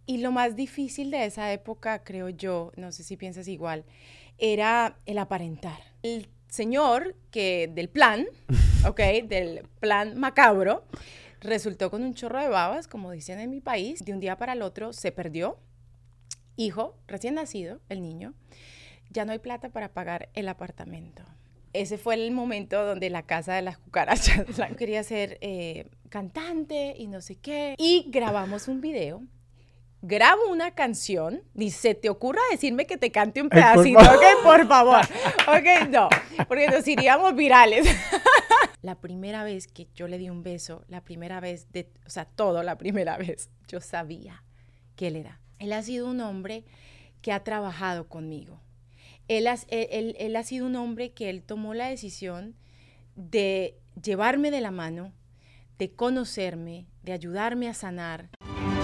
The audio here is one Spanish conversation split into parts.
Y lo más difícil de esa época, creo yo, no sé si piensas igual, era el aparentar. El señor del plan, ¿ok? Del plan macabro, resultó con un chorro de babas, como dicen en mi país. De un día para el otro se perdió. Hijo, recién nacido, el niño, ya no hay plata para pagar el apartamento. Ese fue el momento donde la casa de las cucarachas, quería ser cantante y no sé qué. Y grabamos un video. Grabo una canción, ni se te ocurra decirme que te cante un pedacito, ¿ok? Por favor. Ok, no, porque nos iríamos virales. La primera vez que yo le di un beso, la primera vez, la primera vez, yo sabía que él era. Él ha sido un hombre que ha trabajado conmigo. Él ha sido un hombre que él tomó la decisión de llevarme de la mano, de conocerme, de ayudarme a sanar.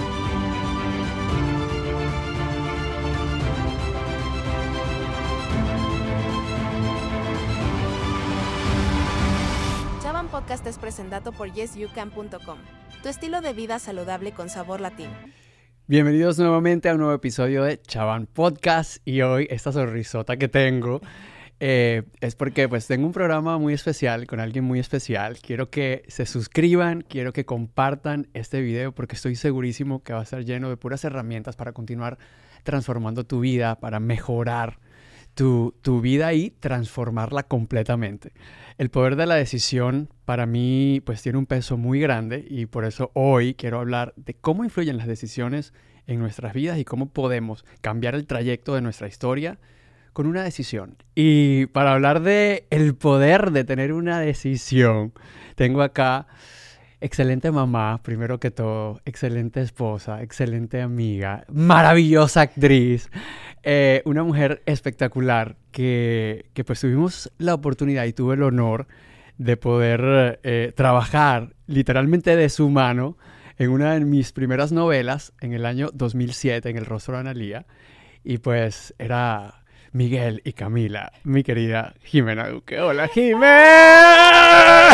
Chaban Podcast es presentado por yesyoucan.com, tu estilo de vida saludable con sabor latino. Bienvenidos nuevamente a un nuevo episodio de Chaban Podcast, y hoy esta sonrisota que tengo es porque pues tengo un programa muy especial con alguien muy especial. Quiero que se suscriban, quiero que compartan este video porque estoy segurísimo que va a estar lleno de puras herramientas para continuar transformando tu vida, para mejorar tu vida y transformarla completamente. El poder de la decisión para mí pues tiene un peso muy grande, y por eso hoy quiero hablar de cómo influyen las decisiones en nuestras vidas y cómo podemos cambiar el trayecto de nuestra historia con una decisión. Y para hablar de el poder de tener una decisión, tengo acá excelente mamá, primero que todo, excelente esposa, excelente amiga, maravillosa actriz, una mujer espectacular que pues tuvimos la oportunidad y tuve el honor de poder trabajar literalmente de su mano en una de mis primeras novelas en el año 2007, en El Rostro de Analía, y pues era Miguel y Camila, mi querida Jimena Duque. ¡Hola, Jimena!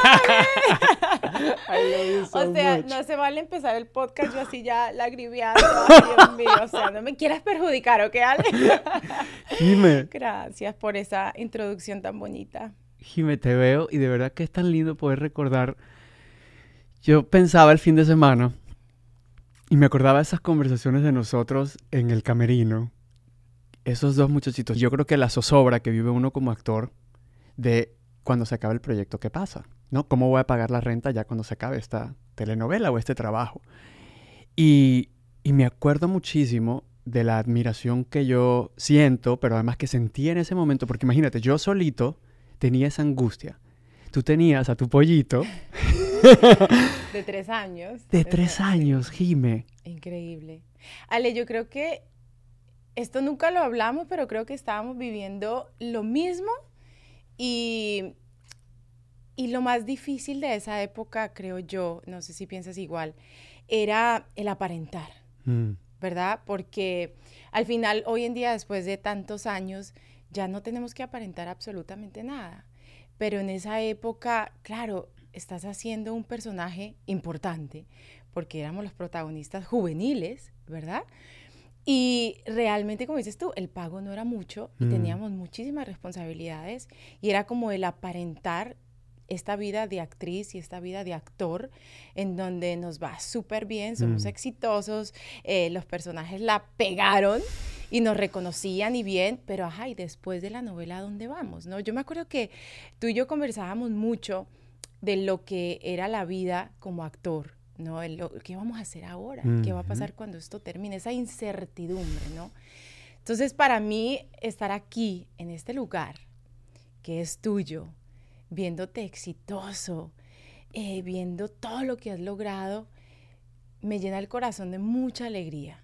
O sea, no se vale empezar el podcast yo así ya lagrimeando. Ay, Dios mío, o sea, no me quieras perjudicar, ¿ok, Ale? Jime. Gracias por esa introducción tan bonita. Jime, te veo y de verdad que es tan lindo poder recordar. Yo pensaba el fin de semana y me acordaba de esas conversaciones de nosotros en el camerino. Esos dos muchachitos. Yo creo que la zozobra que vive uno como actor de cuando se acaba el proyecto, ¿qué pasa? ¿No? ¿Cómo voy a pagar la renta ya cuando se acabe esta telenovela o este trabajo? Y me acuerdo muchísimo de la admiración que yo siento, pero además que sentí en ese momento, porque imagínate, yo solito tenía esa angustia. Tú tenías a tu pollito. De 3 años. De 3 años, Jime. Increíble. Ale, yo creo que esto nunca lo hablamos, pero creo que estábamos viviendo lo mismo. Y lo más difícil de esa época, creo yo, no sé si piensas igual, era el aparentar, ¿verdad? Porque al final, hoy en día, después de tantos años, ya no tenemos que aparentar absolutamente nada. Pero en esa época, claro, estás haciendo un personaje importante, porque éramos los protagonistas juveniles, ¿verdad? Y realmente, como dices tú, el pago no era mucho y teníamos muchísimas responsabilidades, y era como el aparentar esta vida de actriz y esta vida de actor en donde nos va súper bien, somos exitosos, los personajes la pegaron y nos reconocían y bien, pero ajá, y después de la novela, ¿a dónde vamos? ¿No? Yo me acuerdo que tú y yo conversábamos mucho de lo que era la vida como actor, ¿no? ¿Qué vamos a hacer ahora? ¿Qué va a pasar cuando esto termine? Esa incertidumbre, ¿no? Entonces, para mí, estar aquí, en este lugar, que es tuyo, viéndote exitoso, viendo todo lo que has logrado, me llena el corazón de mucha alegría,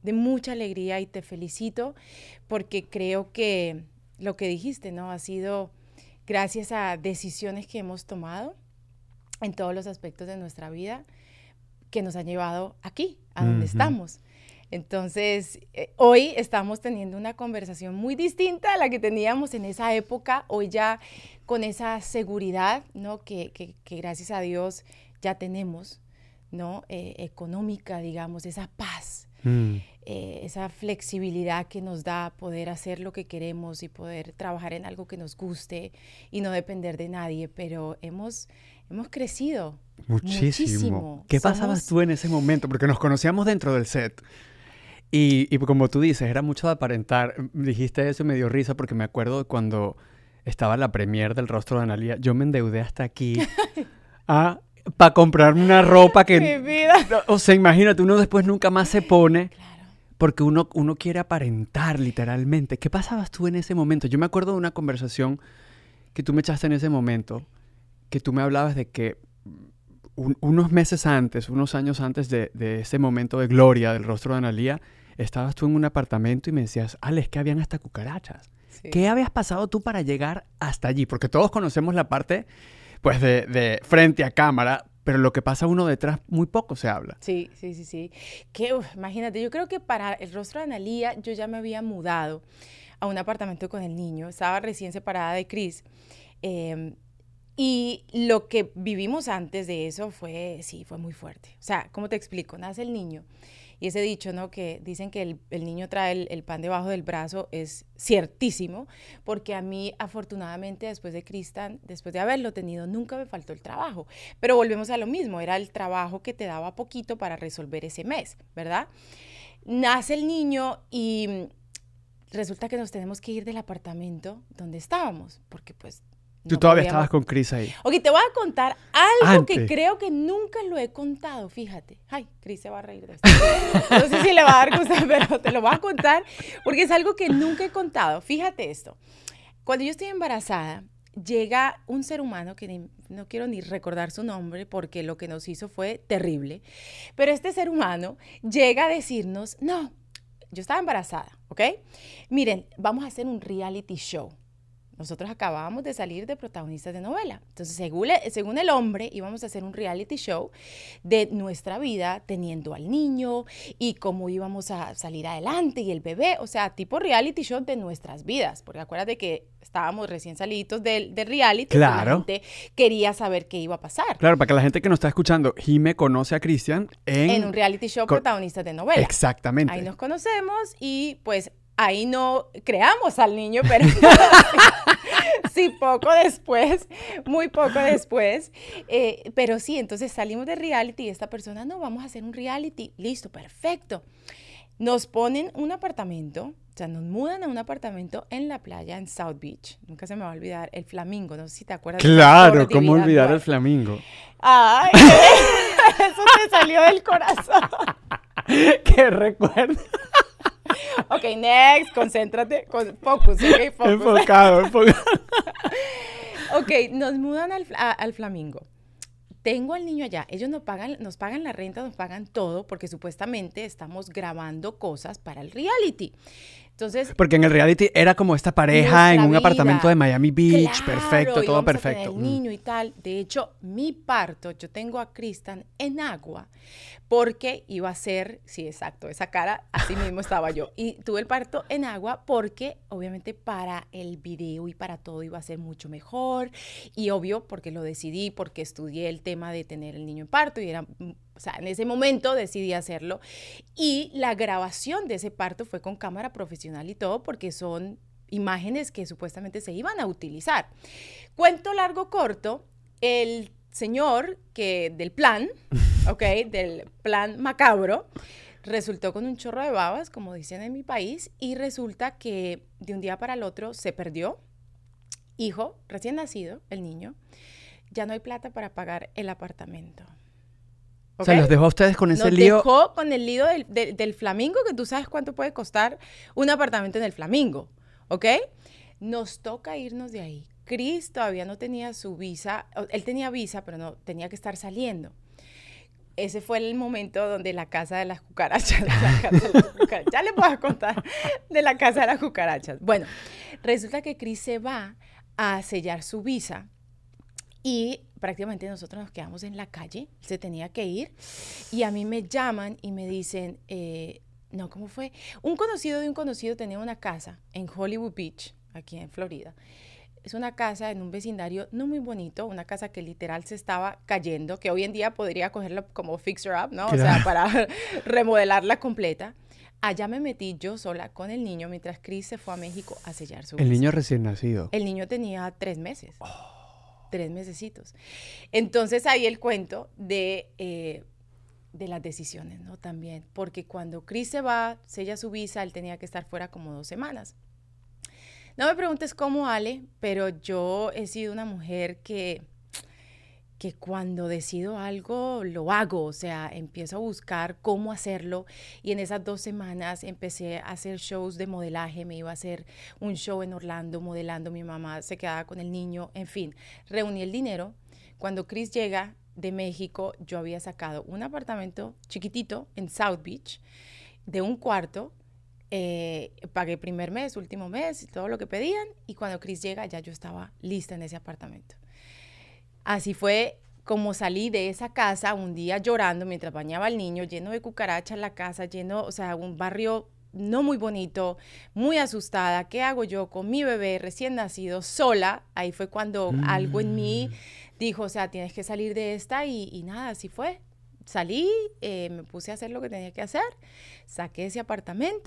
y te felicito porque creo que lo que dijiste, ¿no? Ha sido gracias a decisiones que hemos tomado en todos los aspectos de nuestra vida, que nos han llevado aquí, a donde estamos. Entonces, hoy estamos teniendo una conversación muy distinta a la que teníamos en esa época, hoy ya con esa seguridad, ¿no? que gracias a Dios ya tenemos, ¿no? Económica, digamos, esa paz Esa flexibilidad que nos da poder hacer lo que queremos y poder trabajar en algo que nos guste y no depender de nadie, pero hemos crecido muchísimo. ¿Qué pasabas tú en ese momento? Porque nos conocíamos dentro del set. Y como tú dices, era mucho de aparentar. Dijiste eso y me dio risa porque me acuerdo cuando estaba la premiere del Rostro de Analía. Yo me endeudé hasta aquí para comprarme una ropa que... ¡Mi vida! O sea, imagínate, uno después nunca más se pone porque uno quiere aparentar literalmente. ¿Qué pasabas tú en ese momento? Yo me acuerdo de una conversación que tú me echaste en ese momento, que tú me hablabas de que unos meses antes, unos años antes de ese momento de gloria del Rostro de Analía, estabas tú en un apartamento y me decías, Alex, que habían hasta cucarachas. Sí. ¿Qué habías pasado tú para llegar hasta allí? Porque todos conocemos la parte, pues, de frente a cámara, pero lo que pasa uno detrás muy poco se habla. Sí. Imagínate, yo creo que para el Rostro de Analía yo ya me había mudado a un apartamento con el niño. Estaba recién separada de Chris. Y lo que vivimos antes de eso fue muy fuerte. O sea, ¿cómo te explico? Nace el niño. Y ese dicho, ¿no? Que dicen que el niño trae el pan debajo del brazo es ciertísimo, porque a mí, afortunadamente, después de Cristian, después de haberlo tenido, nunca me faltó el trabajo. Pero volvemos a lo mismo, era el trabajo que te daba poquito para resolver ese mes, ¿verdad? Nace el niño y resulta que nos tenemos que ir del apartamento donde estábamos, porque pues... Tú todavía estabas con Chris ahí. Ok, te voy a contar algo que creo que nunca lo he contado, fíjate. Ay, Chris se va a reír de esto. No sé si le va a dar gusto, pero te lo voy a contar porque es algo que nunca he contado. Fíjate esto. Cuando yo estoy embarazada, llega un ser humano que no quiero ni recordar su nombre porque lo que nos hizo fue terrible. Pero este ser humano llega a decirnos, no, yo estaba embarazada, ¿ok? Miren, vamos a hacer un reality show. Nosotros acabábamos de salir de protagonistas de novela. Entonces, según el hombre, íbamos a hacer un reality show de nuestra vida, teniendo al niño y cómo íbamos a salir adelante y el bebé. O sea, tipo reality show de nuestras vidas. Porque acuérdate que estábamos recién salidos del reality. Claro. La gente quería saber qué iba a pasar. Claro, para que la gente que nos está escuchando, Jime conoce a Cristian en un reality show protagonistas de novela. Exactamente. Ahí nos conocemos y pues... Ahí no creamos al niño, pero sí, muy poco después. Pero sí, entonces salimos de reality y esta persona, no, vamos a hacer un reality. Listo, perfecto. Nos ponen un apartamento, o sea, nos mudan a un apartamento en la playa, en South Beach. Nunca se me va a olvidar, el Flamingo, no sé si te acuerdas. Claro, ¿cómo olvidar el Flamingo? Ay, eso te salió del corazón. ¡Qué recuerdo! Ok, next, concéntrate, focus, ok, focus. Enfocado. Ok, nos mudan al Flamingo. Tengo al niño allá, ellos nos pagan la renta, nos pagan todo, porque supuestamente estamos grabando cosas para el reality. Entonces, porque en el reality era como esta pareja en un apartamento de Miami Beach, claro, perfecto, todo perfecto. El niño y tal. De hecho, mi parto, yo tengo a Cristian en agua, porque iba a ser, sí, exacto, esa cara, así mismo estaba yo. Y tuve el parto en agua porque, obviamente, para el video y para todo iba a ser mucho mejor. Y obvio, porque lo decidí, porque estudié el tema de tener el niño en parto y era... O sea, en ese momento decidí hacerlo y la grabación de ese parto fue con cámara profesional y todo porque son imágenes que supuestamente se iban a utilizar. Cuento largo corto, el señor del plan, ¿ok? Del plan macabro, resultó con un chorro de babas, como dicen en mi país, y resulta que de un día para el otro se perdió. Hijo, recién nacido, el niño, ya no hay plata para pagar el apartamento. ¿Okay? O sea, los dejó a ustedes con ese lío. Nos dejó con el lío del Flamingo, que tú sabes cuánto puede costar un apartamento en el Flamingo, ¿ok? Nos toca irnos de ahí. Chris todavía no tenía su visa, él tenía visa, pero no, tenía que estar saliendo. Ese fue el momento donde la casa de las cucarachas, ya le puedo contar de la casa de las cucarachas. Bueno, resulta que Chris se va a sellar su visa y prácticamente nosotros nos quedamos en la calle, se tenía que ir, y a mí me llaman y me dicen, no, ¿cómo fue? Un conocido de un conocido tenía una casa en Hollywood Beach, aquí en Florida. es una casa en un vecindario no muy bonito, una casa que literal se estaba cayendo, que hoy en día podría cogerla como fixer up, ¿no? Claro. O sea, para remodelarla completa. Allá me metí yo sola con el niño mientras Chris se fue a México a sellar su El visa. niño recién nacido. El niño tenía 3 meses. 3 mesecitos. Entonces ahí el cuento de las decisiones, ¿no? También, porque cuando Chris se va, sella su visa, él tenía que estar fuera como 2 semanas. No me preguntes cómo, Ale, pero yo he sido una mujer que cuando decido algo, lo hago, o sea, empiezo a buscar cómo hacerlo, y en esas 2 semanas empecé a hacer shows de modelaje, me iba a hacer un show en Orlando modelando, mi mamá se quedaba con el niño, en fin, reuní el dinero. Cuando Chris llega de México, yo había sacado un apartamento chiquitito en South Beach, de 1 cuarto, pagué primer mes, último mes, todo lo que pedían, y cuando Chris llega ya yo estaba lista en ese apartamento. Así fue como salí de esa casa un día llorando mientras bañaba al niño, lleno de cucarachas la casa, lleno, o sea, un barrio no muy bonito, muy asustada. ¿Qué hago yo con mi bebé recién nacido, sola? Ahí fue cuando algo en mí dijo, o sea, tienes que salir de esta, y nada, así fue. Salí, me puse a hacer lo que tenía que hacer, saqué ese apartamento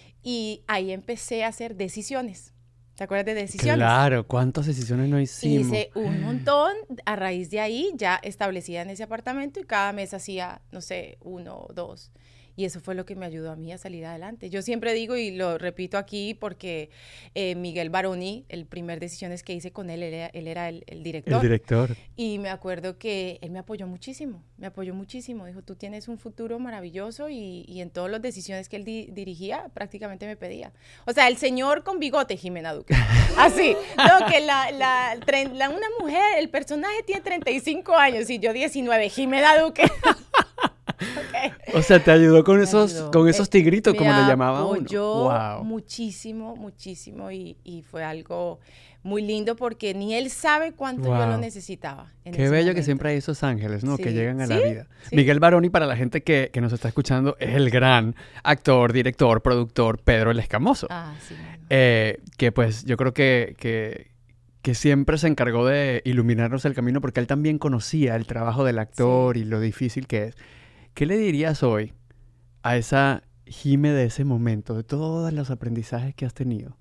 y ahí empecé a hacer decisiones. ¿Te acuerdas de decisiones? Claro, ¿cuántas decisiones no hicimos? Hice un montón. A raíz de ahí ya establecida en ese apartamento, y cada mes hacía, no sé, 1 o 2. Y eso fue lo que me ayudó a mí a salir adelante. Yo siempre digo, y lo repito aquí, porque Miguel Baroni, el primer Decisiones que hice con él, él era el director. El director. Y me acuerdo que él me apoyó muchísimo. Dijo, tú tienes un futuro maravilloso, y en todas las decisiones que él dirigía, prácticamente me pedía. O sea, el señor con bigote, Jimena Duque. Así. No, que una mujer, el personaje tiene 35 años y yo 19. Jimena Duque. Okay. O sea, te ayudó con esos tigritos, como le llamaba uno. Me apoyó Wow. muchísimo, y fue algo muy lindo porque ni él sabe cuánto yo Wow. lo necesitaba. Qué bello que siempre hay esos ángeles, ¿no? Sí. Que llegan a la ¿Sí? vida. Sí. Miguel Baroni, para la gente que nos está escuchando, es el gran actor, director, productor Pedro el Escamoso. Ah, sí. Bueno. Que pues yo creo que siempre se encargó de iluminarnos el camino, porque él también conocía el trabajo del actor y lo difícil que es. ¿Qué le dirías hoy a esa Jime de ese momento, de todos los aprendizajes que has tenido?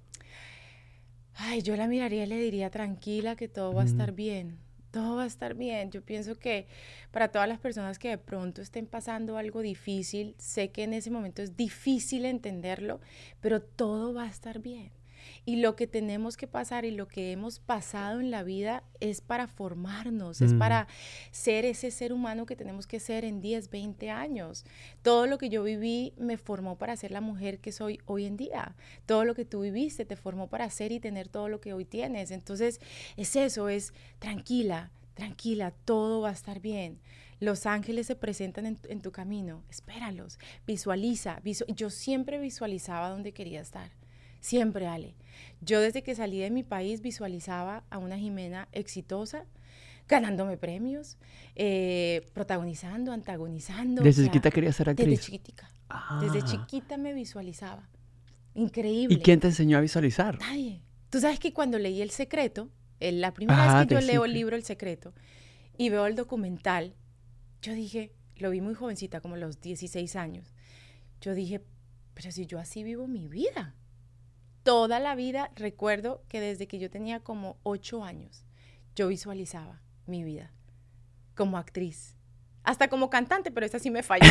Ay, yo la miraría y le diría, tranquila, que todo va a estar bien. Todo va a estar bien. Yo pienso que para todas las personas que de pronto estén pasando algo difícil, sé que en ese momento es difícil entenderlo, pero todo va a estar bien. Y lo que tenemos que pasar y lo que hemos pasado en la vida es para formarnos, es para ser ese ser humano que tenemos que ser en 10, 20 años. Todo lo que yo viví me formó para ser la mujer que soy hoy en día. Todo lo que tú viviste te formó para ser y tener todo lo que hoy tienes. Entonces, es eso, es tranquila, todo va a estar bien. Los ángeles se presentan en tu camino, espéralos, visualiza. Yo siempre visualizaba dónde quería estar. Siempre, Ale. Yo desde que salí de mi país visualizaba a una Jimena exitosa, ganándome premios, protagonizando, antagonizando. ¿Desde chiquita querías ser actriz? Desde chiquitica. Desde chiquita me visualizaba. Increíble. ¿Y quién te enseñó a visualizar? Nadie. Tú sabes que cuando leí El Secreto, la primera vez que yo leo el libro El Secreto y veo el documental, yo dije, lo vi muy jovencita, como a los 16 años. Yo dije, pero si yo así vivo mi vida. Toda la vida recuerdo que desde que yo tenía como 8 años, yo visualizaba mi vida como actriz. Hasta como cantante, pero esa sí me falló.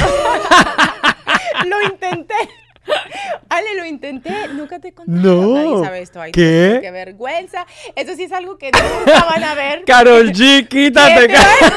Lo intenté. Ale, lo intenté. Nunca te conté. No. Nadie sabe esto. Ay, ¿Qué? Qué vergüenza. Eso sí es algo que nunca van a ver. Karol G, quítate.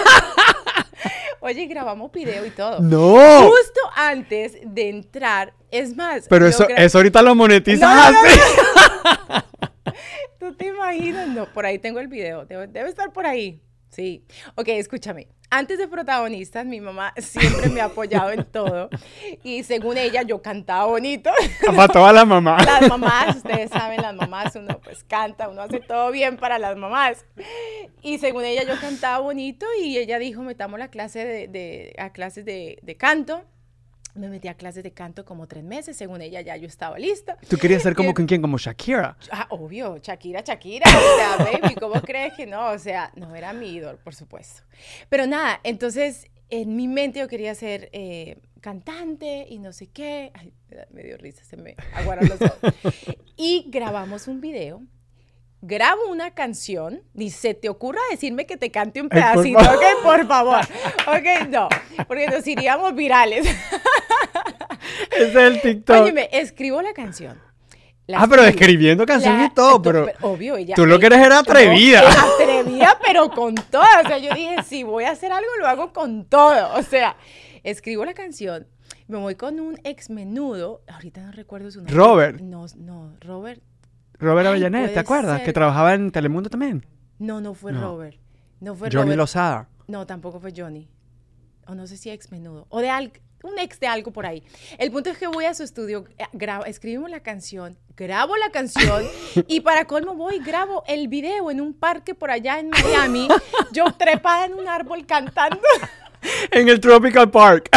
Oye, grabamos video y todo. No. Justo antes de entrar, es más. Pero eso ahorita lo monetizas. No. ¿Tú te imaginas? No, por ahí tengo el video. Debe estar por ahí. Sí. Ok, escúchame. Antes de Protagonistas, mi mamá siempre me ha apoyado en todo. Y según ella, yo cantaba bonito. Para todas las mamás. Las mamás, ustedes saben, las mamás, uno pues canta, uno hace todo bien para las mamás. Y según ella, yo cantaba bonito y ella dijo, metamos la clase a clases de canto. Me metí a clases de canto como 3 meses, según ella ya yo estaba lista. ¿Tú querías ser como con quién? Como Shakira. Obvio, Shakira, o sea, baby, ¿cómo crees que no? O sea, no era mi ídolo, por supuesto. Pero nada, entonces en mi mente yo quería ser cantante y no sé qué. Ay, me dio risa, se me aguaron los ojos. Y grabamos un video. Grabo una canción, ni se te ocurra decirme que te cante un pedacito, ¿ok? Por favor. Ok, no, porque nos iríamos virales. Ese es el TikTok. Óyeme, escribo la canción. Pero escribiendo canción y todo, pero obvio, ella... Tú lo que eres era atrevida. No, atrevida, pero con todo. O sea, yo dije, si voy a hacer algo, lo hago con todo. O sea, escribo la canción, me voy con un ex menudo, ahorita no recuerdo su nombre. Robert. No, Robert. Robert Avellaneda, ¿te acuerdas? ser. Que trabajaba en Telemundo también. No fue No. Robert. No fue Johnny Robert. Lozada. No, tampoco fue Johnny. O no sé si ex menudo. O de un ex de algo por ahí. El punto es que voy a su estudio, escribimos la canción, grabo la canción y para colmo voy y grabo el video en un parque por allá en Miami, yo trepada en un árbol cantando. En el Tropical Park.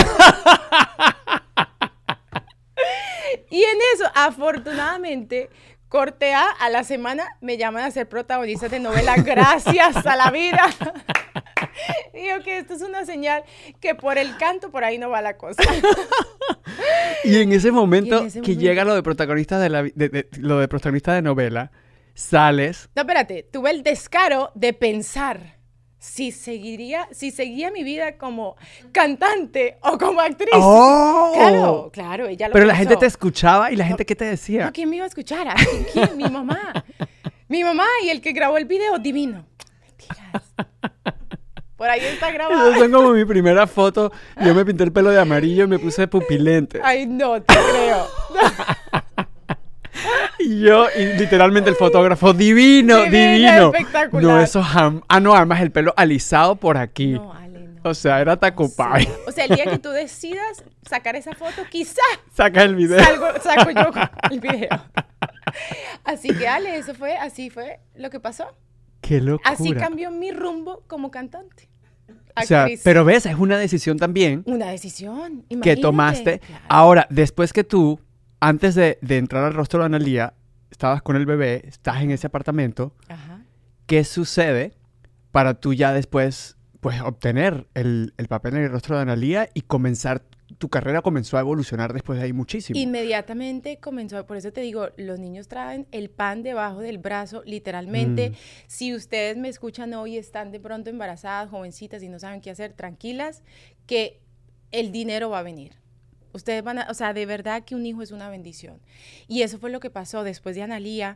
Y en eso, afortunadamente, corte a la semana me llaman a ser protagonista de novela. Gracias a la vida. Digo que esto es una señal que por el canto por ahí no va la cosa. Y en ese momento ese que momento- llega lo de protagonista lo de protagonista de novela, sales. No, espérate, tuve el descaro de pensar si seguía mi vida como cantante o como actriz. ¡Oh! Claro, ella lo Pero la pensó. gente te escuchaba y la gente, ¿qué te decía? No, ¿quién me iba a escuchar? ¿Quién? Mi mamá. Mi mamá y el que grabó el video, divino. Mentiras. Por ahí está grabado. Esas son como mi primera foto. Yo me pinté el pelo de amarillo y me puse pupilente. Ay, no te creo. Y literalmente el fotógrafo, divino. Espectacular. No, eso no, además el pelo alisado por aquí. No, Ale, no. O sea, era Tacupay. O sea, el día que tú decidas sacar esa foto, quizá Saca el video. saco yo el video. Así que, Ale, así fue lo que pasó. Qué locura. Así cambió mi rumbo como cantante. O sea, Actriz. pero ves, es una decisión también Una decisión, que imagínate. tomaste. Claro. Ahora, después que tú, antes de entrar al rostro de Analía, estabas con el bebé, estás en ese apartamento, Ajá. ¿qué sucede para tú ya después, pues, obtener el papel en el rostro de Analía y comenzar, tu carrera comenzó a evolucionar después de ahí muchísimo? Inmediatamente comenzó, por eso te digo, los niños traen el pan debajo del brazo, literalmente. Si ustedes me escuchan hoy, están de pronto embarazadas, jovencitas y no saben qué hacer, tranquilas, que el dinero va a venir. Ustedes van a, o sea, de verdad que un hijo es una bendición. Y eso fue lo que pasó después de Analía.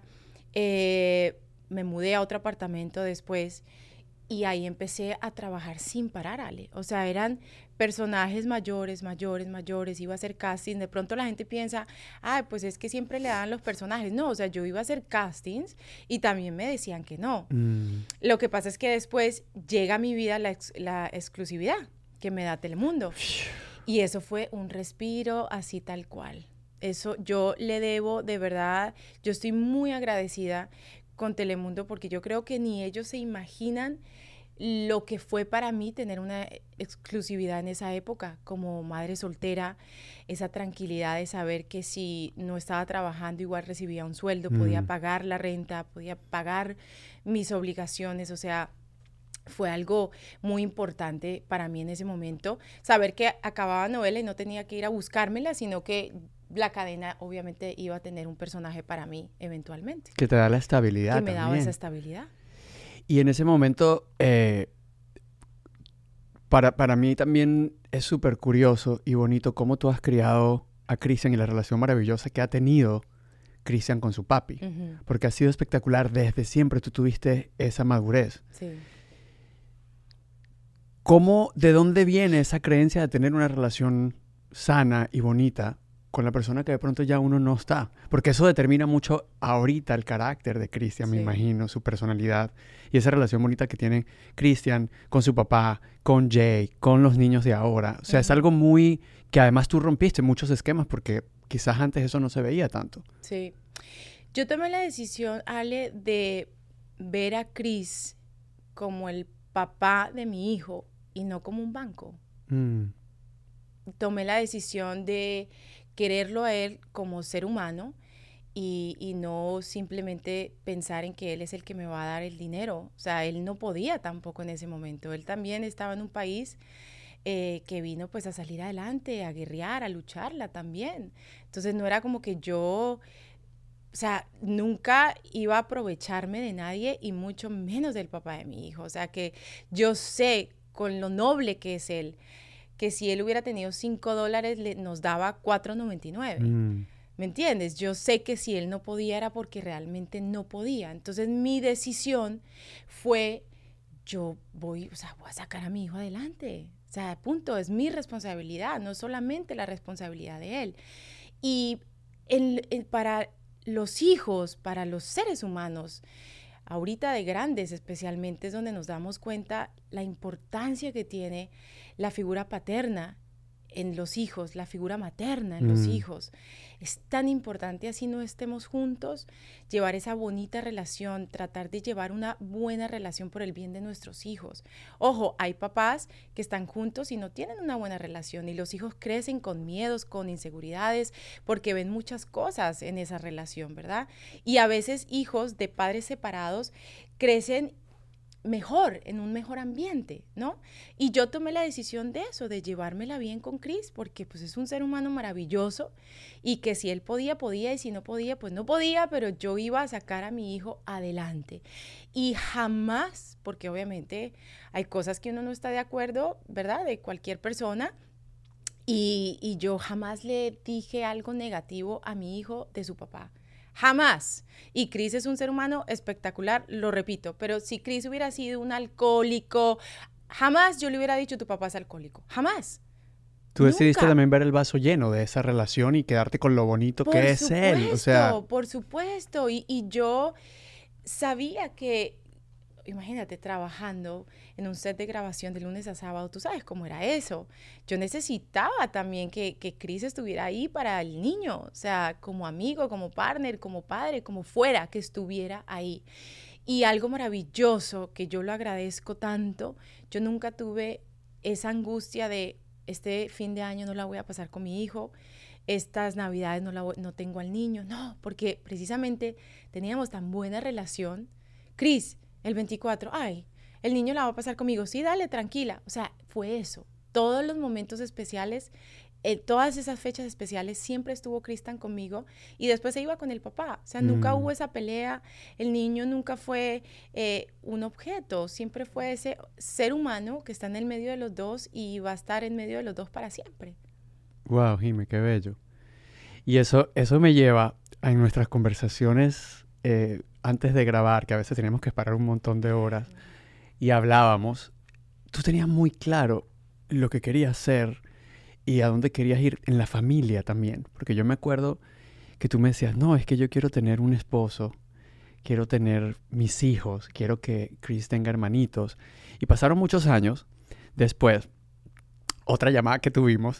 Me mudé a otro apartamento después y ahí empecé a trabajar sin parar, Ale. O sea, eran personajes mayores, iba a hacer casting. De pronto la gente piensa, pues es que siempre le dan los personajes. No, o sea, yo iba a hacer castings y también me decían que no. Lo que pasa es que después llega a mi vida la exclusividad que me da Telemundo. Y eso fue un respiro así tal cual. Eso yo le debo, de verdad, yo estoy muy agradecida con Telemundo porque yo creo que ni ellos se imaginan lo que fue para mí tener una exclusividad en esa época como madre soltera, esa tranquilidad de saber que si no estaba trabajando igual recibía un sueldo, podía pagar la renta, podía pagar mis obligaciones, o sea, fue algo muy importante para mí en ese momento, saber que acababa novela y no tenía que ir a buscármela, sino que la cadena obviamente iba a tener un personaje para mí eventualmente. Que te da la estabilidad Que me daba también. esa estabilidad. Y en ese momento, para mí también es súper curioso y bonito cómo tú has criado a Cristian y la relación maravillosa que ha tenido Cristian con su papi. Uh-huh. Porque ha sido espectacular. Desde siempre tú tuviste esa madurez. Sí. ¿De dónde viene esa creencia de tener una relación sana y bonita con la persona que de pronto ya uno no está? Porque eso determina mucho ahorita el carácter de Cristian, me imagino, su personalidad y esa relación bonita que tiene Cristian con su papá, con Jay, con los niños de ahora. O sea, es algo muy que además tú rompiste muchos esquemas porque quizás antes eso no se veía tanto. Sí. Yo tomé la decisión, Ale, de ver a Chris como el papá de mi hijo y no como un banco. tomé la decisión de quererlo a él como ser humano y no simplemente pensar en que él es el que me va a dar el dinero. O sea, él no podía tampoco en ese momento. Él también estaba en un país que vino pues a salir adelante, a guerrear, a lucharla también. Entonces no era como que yo, o sea, nunca iba a aprovecharme de nadie y mucho menos del papá de mi hijo. O sea, que yo sé con lo noble que es él, que si él hubiera tenido $5, nos daba $4.99. ¿Me entiendes? Yo sé que si él no podía era porque realmente no podía. Entonces mi decisión fue, yo voy a sacar a mi hijo adelante. O sea, punto, es mi responsabilidad, no solamente la responsabilidad de él. Y para los hijos, para los seres humanos, ahorita de grandes especialmente, es donde nos damos cuenta la importancia que tiene la figura paterna en los hijos, la figura materna en los hijos. Es tan importante, así no estemos juntos, llevar esa bonita relación, tratar de llevar una buena relación por el bien de nuestros hijos. Ojo, hay papás que están juntos y no tienen una buena relación y los hijos crecen con miedos, con inseguridades, porque ven muchas cosas en esa relación, ¿verdad? Y a veces hijos de padres separados crecen mejor, en un mejor ambiente, ¿no? Y yo tomé la decisión de eso, de llevármela bien con Chris, porque pues es un ser humano maravilloso y que si él podía, podía, y si no podía, pues no podía, pero yo iba a sacar a mi hijo adelante. Y jamás, porque obviamente hay cosas que uno no está de acuerdo, ¿verdad? De cualquier persona, y yo jamás le dije algo negativo a mi hijo de su papá. Jamás. Y Chris es un ser humano espectacular, lo repito, pero si Chris hubiera sido un alcohólico, jamás yo le hubiera dicho tu papá es alcohólico. Jamás. Tú decidiste también ver el vaso lleno de esa relación y quedarte con lo bonito que es él. O sea, por supuesto. Y yo sabía que, imagínate, trabajando en un set de grabación de lunes a sábado, tú sabes cómo era eso. Yo necesitaba también que Chris estuviera ahí para el niño, o sea, como amigo, como partner, como padre, como fuera, que estuviera ahí. Y algo maravilloso, que yo lo agradezco tanto, yo nunca tuve esa angustia de este fin de año no la voy a pasar con mi hijo, estas navidades no tengo al niño, no, porque precisamente teníamos tan buena relación. Chris, el 24, ay, el niño la va a pasar conmigo, sí, dale, tranquila. O sea, fue eso. Todos los momentos especiales, todas esas fechas especiales, siempre estuvo Cristian conmigo y después se iba con el papá. O sea, nunca hubo esa pelea, el niño nunca fue un objeto, siempre fue ese ser humano que está en el medio de los dos y va a estar en medio de los dos para siempre. Wow, Jime, qué bello. Y eso me lleva a nuestras conversaciones antes de grabar, que a veces teníamos que parar un montón de horas y hablábamos. Tú tenías muy claro lo que querías ser y a dónde querías ir en la familia también. Porque yo me acuerdo que tú me decías, no, es que yo quiero tener un esposo, quiero tener mis hijos, quiero que Chris tenga hermanitos. Y pasaron muchos años. Después, otra llamada que tuvimos,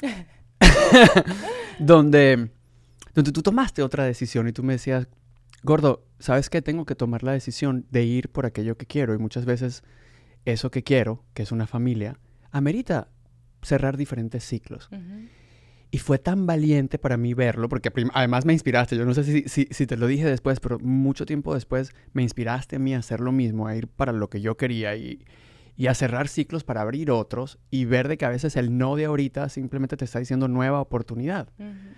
donde tú tomaste otra decisión y tú me decías, Gordo, ¿sabes qué? Tengo que tomar la decisión de ir por aquello que quiero. Y muchas veces eso que quiero, que es una familia, amerita cerrar diferentes ciclos. Y fue tan valiente para mí verlo, porque además me inspiraste. Yo no sé si te lo dije después, pero mucho tiempo después me inspiraste a mí a hacer lo mismo, a ir para lo que yo quería y a cerrar ciclos para abrir otros y ver de que a veces el no de ahorita simplemente te está diciendo nueva oportunidad.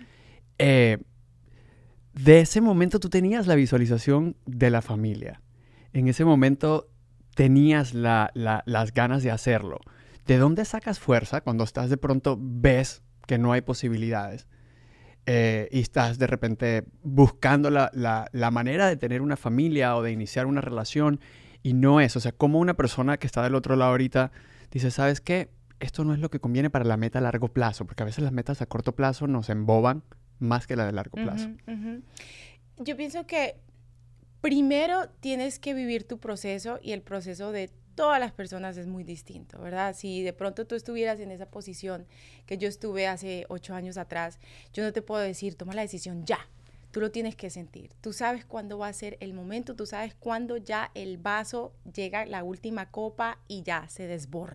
De ese momento tú tenías la visualización de la familia. En ese momento tenías las ganas de hacerlo. ¿De dónde sacas fuerza cuando estás de pronto ves que no hay posibilidades y estás de repente buscando la manera de tener una familia o de iniciar una relación y no es? O sea, como una persona que está del otro lado ahorita dice, ¿sabes qué? Esto no es lo que conviene para la meta a largo plazo, porque a veces las metas a corto plazo nos emboban más que la de largo plazo. Yo pienso que primero tienes que vivir tu proceso y el proceso de todas las personas es muy distinto, ¿verdad? Si de pronto tú estuvieras en esa posición que yo estuve hace 8 años atrás, yo no te puedo decir, toma la decisión ya. Tú lo tienes que sentir. Tú sabes cuándo va a ser el momento, tú sabes cuándo ya el vaso llega a la última copa y ya se desborda.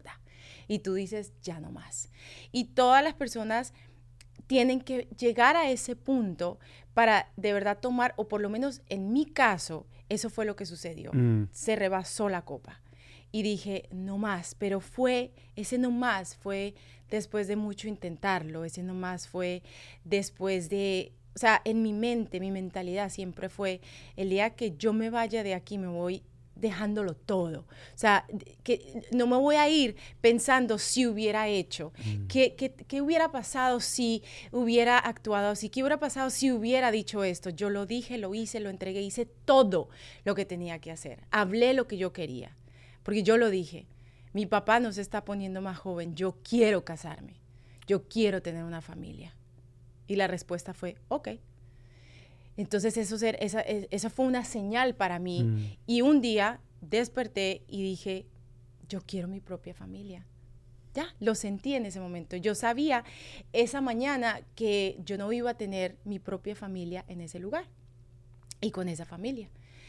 y tú dices, ya no más. Y todas las personas tienen que llegar a ese punto para de verdad tomar, o por lo menos en mi caso, eso fue lo que sucedió. Se rebasó la copa. Y dije, no más, pero ese no más fue después de mucho intentarlo, ese no más fue después de, o sea, en mi mente, mi mentalidad siempre fue, el día que yo me vaya de aquí me voy dejándolo todo. O sea, que no me voy a ir pensando si hubiera hecho, qué hubiera pasado si hubiera actuado así, qué hubiera pasado si hubiera dicho esto. Yo lo dije, lo hice, lo entregué, hice todo lo que tenía que hacer. Hablé lo que yo quería. Porque yo lo dije, mi papá no se está poniendo más joven, yo quiero casarme, yo quiero tener una familia. Y la respuesta fue, ok. Entonces esa fue una señal para mí. Y un día desperté y dije, yo quiero mi propia familia. Ya, lo sentí en ese momento. Yo sabía esa mañana que yo no iba a tener mi propia familia en ese lugar y con esa familia.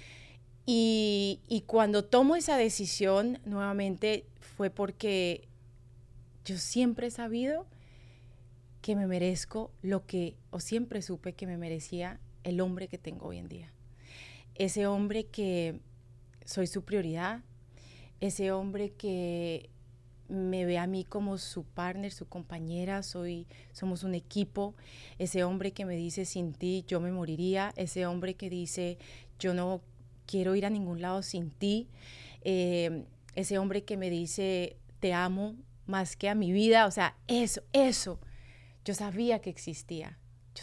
Y cuando tomo esa decisión, nuevamente, fue porque yo siempre he sabido que me merezco o siempre supe que me merecía el hombre que tengo hoy en día. Ese hombre que soy su prioridad, ese hombre que me ve a mí como su partner, su compañera, somos un equipo, ese hombre que me dice, sin ti yo me moriría, ese hombre que dice, yo no quiero ir a ningún lado sin ti, ese hombre que me dice, te amo más que a mi vida, o sea, eso, yo sabía que existía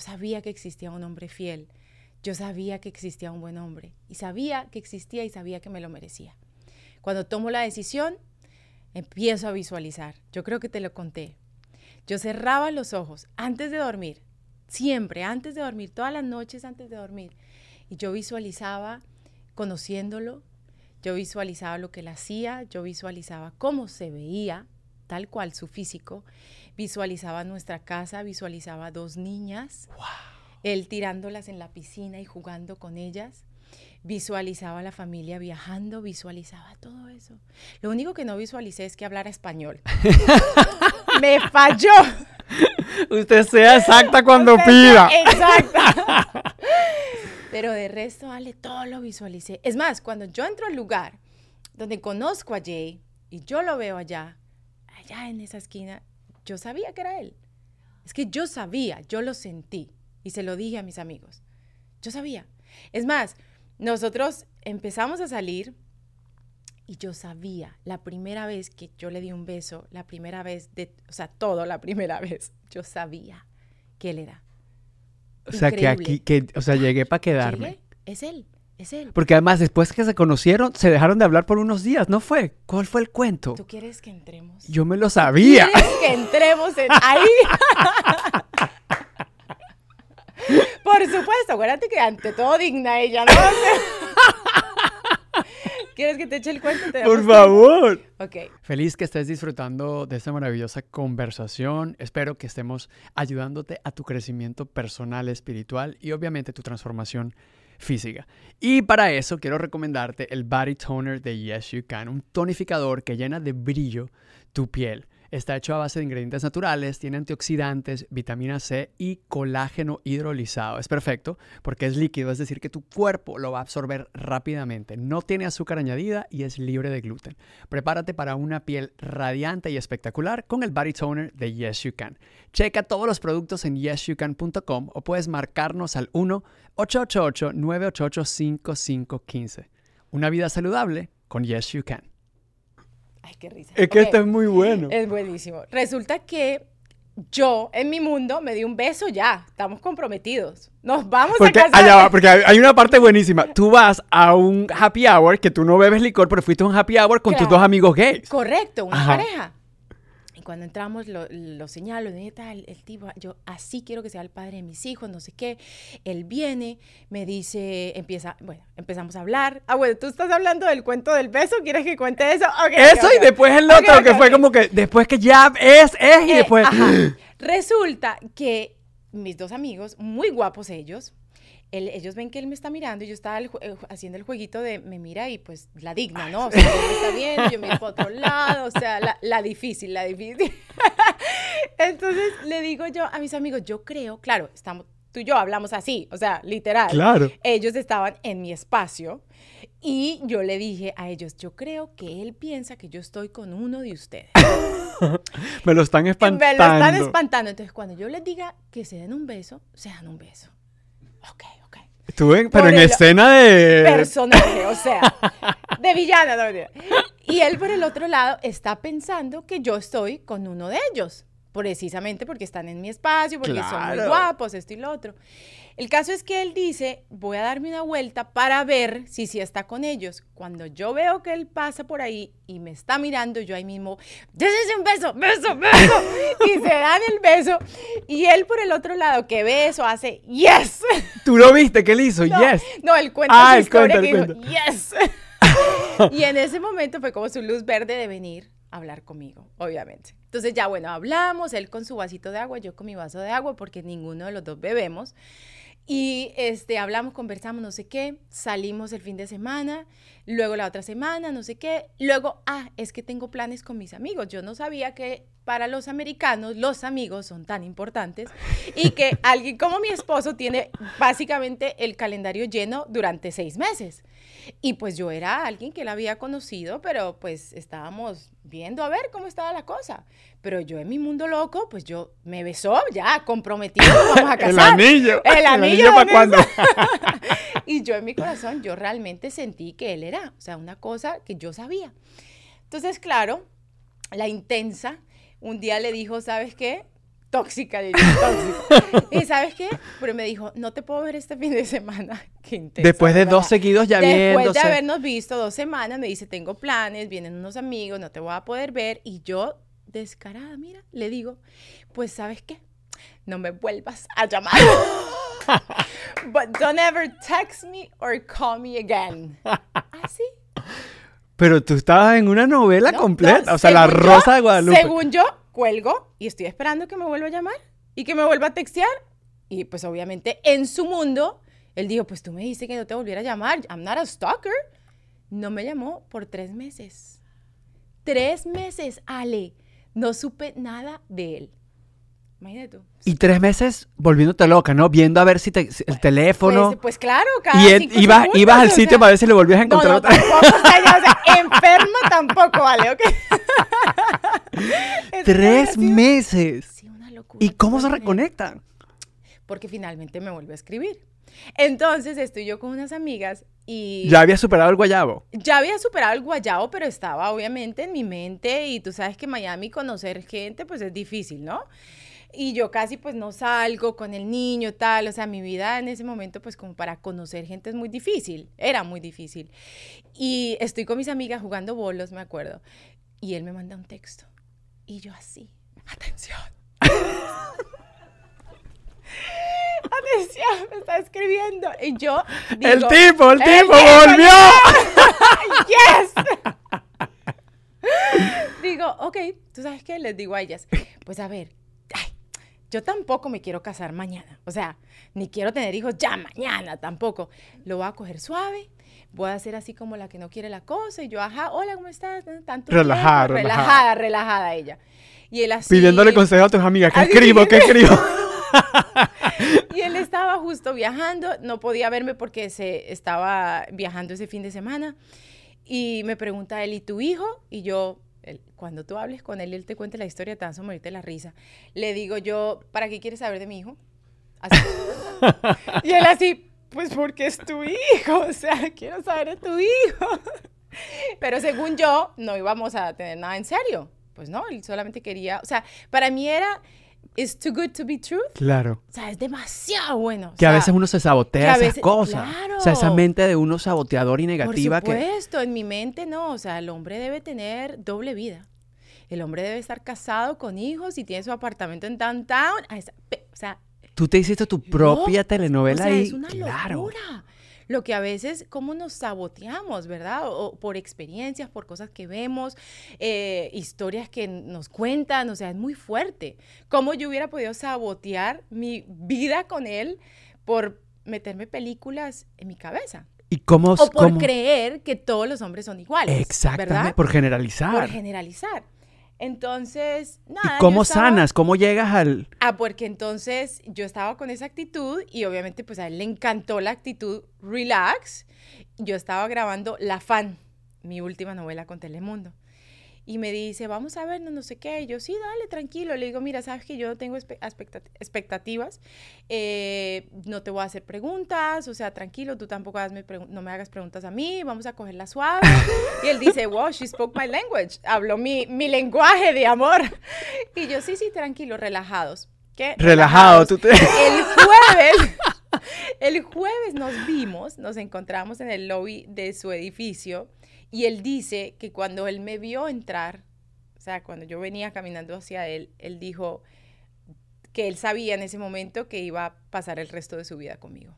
un hombre fiel, yo sabía que existía un buen hombre, y sabía que existía y sabía que me lo merecía. Cuando tomo la decisión, empiezo a visualizar, yo creo que te lo conté, yo cerraba los ojos antes de dormir, siempre, antes de dormir, todas las noches antes de dormir, y yo visualizaba conociéndolo, yo visualizaba lo que él hacía, yo visualizaba cómo se veía, tal cual su físico, visualizaba nuestra casa, visualizaba 2 niñas, wow, él tirándolas en la piscina y jugando con ellas, visualizaba la familia viajando, visualizaba todo eso. Lo único que no visualicé es que hablara español. Me falló. Usted sea exacta cuando pida. Exacta. Pero de resto, Ale, todo lo visualicé. Es más, cuando yo entro al lugar donde conozco a Jay y yo lo veo allá en esa esquina, yo sabía que era él. Es que yo sabía, yo lo sentí y se lo dije a mis amigos. Yo sabía. Es más, nosotros empezamos a salir y yo sabía, la primera vez que yo le di un beso, la primera vez, la primera vez, yo sabía que él era. O sea, increíble. Llegué para quedarme. Llegué, es él. Porque además, después que se conocieron, se dejaron de hablar por unos días, ¿no fue? ¿Cuál fue el cuento? ¿Tú quieres que entremos? Yo me lo sabía. ¿Quieres que entremos ahí? Por supuesto, acuérdate que ante todo digna ella, ¿no? ¿Quieres que te eche el cuento? Por favor. Ok. Feliz que estés disfrutando de esta maravillosa conversación. Espero que estemos ayudándote a tu crecimiento personal, espiritual y obviamente tu transformación física. Y para eso quiero recomendarte el Body Toner de Yes You Can, un tonificador que llena de brillo tu piel. Está hecho a base de ingredientes naturales, tiene antioxidantes, vitamina C y colágeno hidrolizado. Es perfecto porque es líquido, es decir, que tu cuerpo lo va a absorber rápidamente. No tiene azúcar añadida y es libre de gluten. Prepárate para una piel radiante y espectacular con el Body Toner de Yes You Can. Checa todos los productos en yesyoucan.com o puedes marcarnos al 1-888-988-5515. Una vida saludable con Yes You Can. Ay, qué risa. Es que esto es muy bueno. Es buenísimo. Resulta que yo, en mi mundo, me di un beso ya. Estamos comprometidos. Nos vamos a casar. Allá va, porque hay una parte buenísima. Tú vas a un happy hour, que tú no bebes licor, pero fuiste a un happy hour con tus 2 amigos gays. Correcto, una pareja. Y cuando entramos, lo señalo, el tipo, yo así quiero que sea el padre de mis hijos, no sé qué. Él viene, me dice, empezamos a hablar. Bueno, tú estás hablando del cuento del beso, ¿quieres que cuente eso? Okay, y después el otro, que fue como que después que ya es y después... Ajá. Resulta que mis dos amigos, muy guapos ellos, ellos ven que él me está mirando y yo estaba haciendo el jueguito de me mira y pues la digna, ¿no? O sea, él me está viendo, yo miro para otro lado, o sea, la difícil. Entonces le digo yo a mis amigos, yo creo, claro, tú y yo hablamos así, o sea, literal. Claro. Ellos estaban en mi espacio y yo le dije a ellos, yo creo que él piensa que yo estoy con uno de ustedes. Me lo están espantando. Me lo están espantando. Entonces, cuando yo les diga que se den un beso, se dan un beso. Ok. Pero en escena de... personaje, o sea, de villana. No, y él, por el otro lado, está pensando que yo estoy con uno de ellos. Precisamente porque están en mi espacio, porque son muy guapos, esto y lo otro. El caso es que él dice, voy a darme una vuelta para ver si sí está con ellos. Cuando yo veo que él pasa por ahí y me está mirando, yo ahí mismo, déjense un beso, y se dan el beso. Y él por el otro lado que ve eso hace, yes. ¿Tú lo viste? ¿Qué él hizo? No, Yes. No, él cuenta su historia que cuenta. dijo, yes. Y en ese momento fue como su luz verde de venir a hablar conmigo, obviamente. Entonces ya, bueno, hablamos, él con su vasito de agua, yo con mi vaso de agua, porque ninguno de los dos bebemos. Y hablamos, conversamos, no sé qué, salimos el fin de semana, luego la otra semana, no sé qué. Luego, es que tengo planes con mis amigos. Yo no sabía que para los americanos los amigos son tan importantes y que alguien como mi esposo tiene básicamente el calendario lleno durante 6 meses. Y pues yo era alguien que él había conocido, pero pues estábamos viendo a ver cómo estaba la cosa. Pero yo en mi mundo loco, pues yo me besó, ya, comprometido, vamos a casar. El anillo ¿para cuándo? Y yo en mi corazón, yo realmente sentí que él era, o sea, una cosa que yo sabía. Entonces, claro, la intensa, un día le dijo, ¿sabes qué? Tóxica. ¿Y sabes qué? Pero me dijo, no te puedo ver este fin de semana. Qué intenso. Después de 2 seguidos ya viéndose. Después de habernos visto 2 semanas, me dice, tengo planes, vienen unos amigos, no te voy a poder ver. Y yo, descarada, mira, le digo, pues, ¿sabes qué? No me vuelvas a llamar. But don't ever text me or call me again. ¿Así? Pero tú estabas en una novela completa. O sea, La Rosa de Guadalupe. Según yo, cuelgo y estoy esperando que me vuelva a llamar y que me vuelva a textear. Y pues obviamente en su mundo, él dijo, pues tú me dijiste que no te volviera a llamar. I'm not a stalker. No me llamó por 3 meses. 3 meses, Ale. No supe nada de él. Imagínate tú. Y 3 meses volviéndote loca, ¿no? Viendo a ver si el teléfono... Pues claro, cada y 5 ibas segundos, al sitio para ver si lo volvías a encontrar otra vez. Tampoco, o sea, enferma tampoco, ¿vale? ¿Ok? 3 meses. Sí, una locura. ¿Y cómo se reconectan? Porque finalmente me vuelve a escribir. Entonces estoy yo con unas amigas y... Ya había superado el guayabo. Ya había superado el guayabo, pero estaba obviamente en mi mente y tú sabes que en Miami conocer gente pues es difícil, ¿no? Y yo casi pues no salgo con el niño, tal, o sea, mi vida en ese momento pues como para conocer gente es muy difícil, era muy difícil. Y estoy con mis amigas jugando bolos, me acuerdo, y él me manda un texto y yo así, atención. Atención, me está escribiendo. Y yo digo... ¡El tipo volvió! ¡Yes! Digo, ok, ¿tú sabes qué? Les digo a ellas, pues a ver, yo tampoco me quiero casar mañana. O sea, ni quiero tener hijos ya mañana tampoco. Lo voy a coger suave. Voy a hacer así como la que no quiere la cosa. Y yo, ajá, hola, ¿cómo estás? Tanto relajada ella. Y él así... Pidiéndole consejo a tus amigas. ¿Qué escribo? Y él estaba justo viajando. No podía verme porque se estaba viajando ese fin de semana. Y me pregunta él, ¿y tu hijo? Y yo... Cuando tú hables con él y él te cuente la historia, te vas a morirte de la risa. Le digo yo, ¿para qué quieres saber de mi hijo? Así. Y él así, pues porque es tu hijo, o sea, quiero saber de tu hijo. Pero según yo, no íbamos a tener nada en serio. Pues no, él solamente quería, o sea, para mí era, it's too good to be true. Claro. O sea, es demasiado bueno. Que a veces uno se sabotea esas cosas. Claro. O sea, esa mente de uno saboteador y negativa. Por supuesto, en mi mente no. O sea, el hombre debe tener doble vida. El hombre debe estar casado con hijos y tiene su apartamento en downtown. O sea, tú te hiciste tu propia telenovela o sea, y... es una locura. lo que a veces, cómo nos saboteamos, ¿verdad? O por experiencias, por cosas que vemos, historias que nos cuentan, o sea, es muy fuerte. ¿Cómo yo hubiera podido sabotear mi vida con él por meterme películas en mi cabeza? ¿Y cómo? O por creer que todos los hombres son iguales, exactamente, ¿verdad? por generalizar. Por generalizar. Entonces, nada. ¿Y cómo sanas? ¿Cómo llegas al...? Porque entonces yo estaba con esa actitud y obviamente pues a él le encantó la actitud relax. Yo estaba grabando La Fan, mi última novela con Telemundo. Y me dice, vamos a vernos, no sé qué. Y yo, sí, dale, tranquilo. Le digo, mira, sabes que yo no tengo expectativas. No te voy a hacer preguntas. O sea, tranquilo, tú tampoco no me hagas preguntas a mí. Vamos a cogerla suave. Y él dice, wow, she spoke my language. Habló mi lenguaje de amor. Y yo, sí, tranquilo, relajados. ¿Qué? Relajado. Tú te... El jueves nos encontramos en el lobby de su edificio. Y él dice que cuando él me vio entrar, o sea, cuando yo venía caminando hacia él, él dijo que él sabía en ese momento que iba a pasar el resto de su vida conmigo.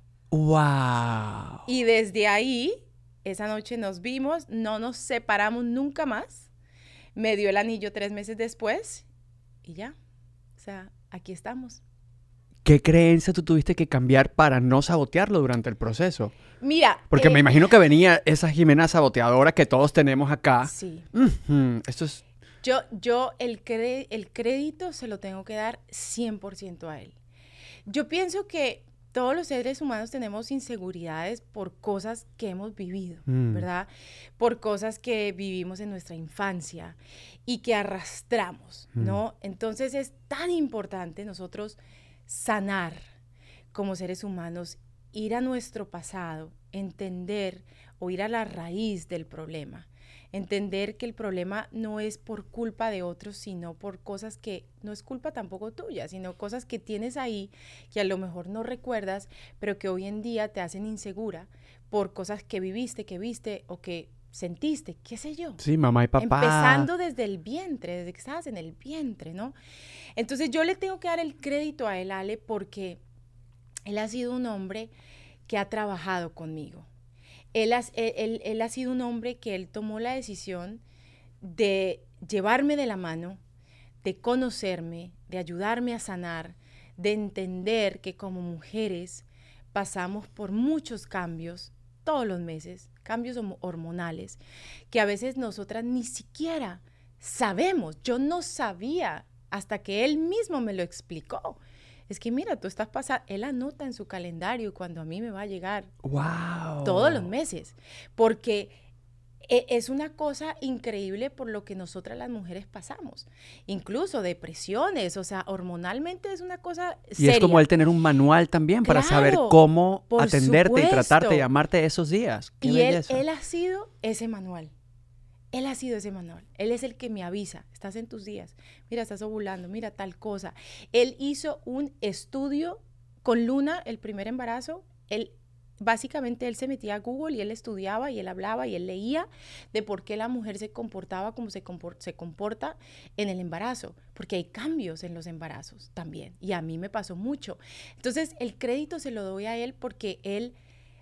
¡Wow! Y desde ahí, esa noche nos vimos, no nos separamos nunca más. Me dio el anillo 3 meses después y ya. O sea, aquí estamos. ¿Qué creencia tú tuviste que cambiar para no sabotearlo durante el proceso? Mira. Porque me imagino que venía esa Jimena saboteadora que todos tenemos acá. Sí. Esto es... Yo el crédito se lo tengo que dar 100% a él. Yo pienso que todos los seres humanos tenemos inseguridades por cosas que hemos vivido, ¿verdad? Por cosas que vivimos en nuestra infancia y que arrastramos, ¿no? Entonces es tan importante nosotros sanar como seres humanos, ir a nuestro pasado, entender o ir a la raíz del problema, entender que el problema no es por culpa de otros, sino por cosas que no es culpa tampoco tuya, sino cosas que tienes ahí que a lo mejor no recuerdas, pero que hoy en día te hacen insegura por cosas que viviste, que viste o que sentiste, qué sé yo. Sí, mamá y papá. Empezando desde el vientre, desde que estabas en el vientre, ¿no? Entonces yo le tengo que dar el crédito a él, Ale, porque él ha sido un hombre que ha trabajado conmigo. Él ha sido un hombre que él tomó la decisión de llevarme de la mano, de conocerme, de ayudarme a sanar, de entender que como mujeres pasamos por muchos cambios todos los meses, cambios hormonales, que a veces nosotras ni siquiera sabemos. Yo no sabía hasta que él mismo me lo explicó. Es que mira, tú estás pasando, él anota en su calendario cuando a mí me va a llegar. ¡Wow! Todos los meses, porque es una cosa increíble por lo que nosotras las mujeres pasamos, incluso depresiones, o sea, hormonalmente es una cosa seria. Y es como él tener un manual también para saber cómo atenderte y tratarte y amarte esos días. ¡Qué belleza! Él ha sido ese manual. Él ha sido ese manual. Él es el que me avisa. Estás en tus días. Mira, estás ovulando. Mira tal Él hizo un estudio con Luna, el primer embarazo. Básicamente él se metía a Google y él estudiaba y él hablaba y él leía de por qué la mujer se comportaba como se comporta en el embarazo. Porque hay cambios en los embarazos también. Y a mí me pasó mucho. Entonces, el crédito se lo doy a él porque él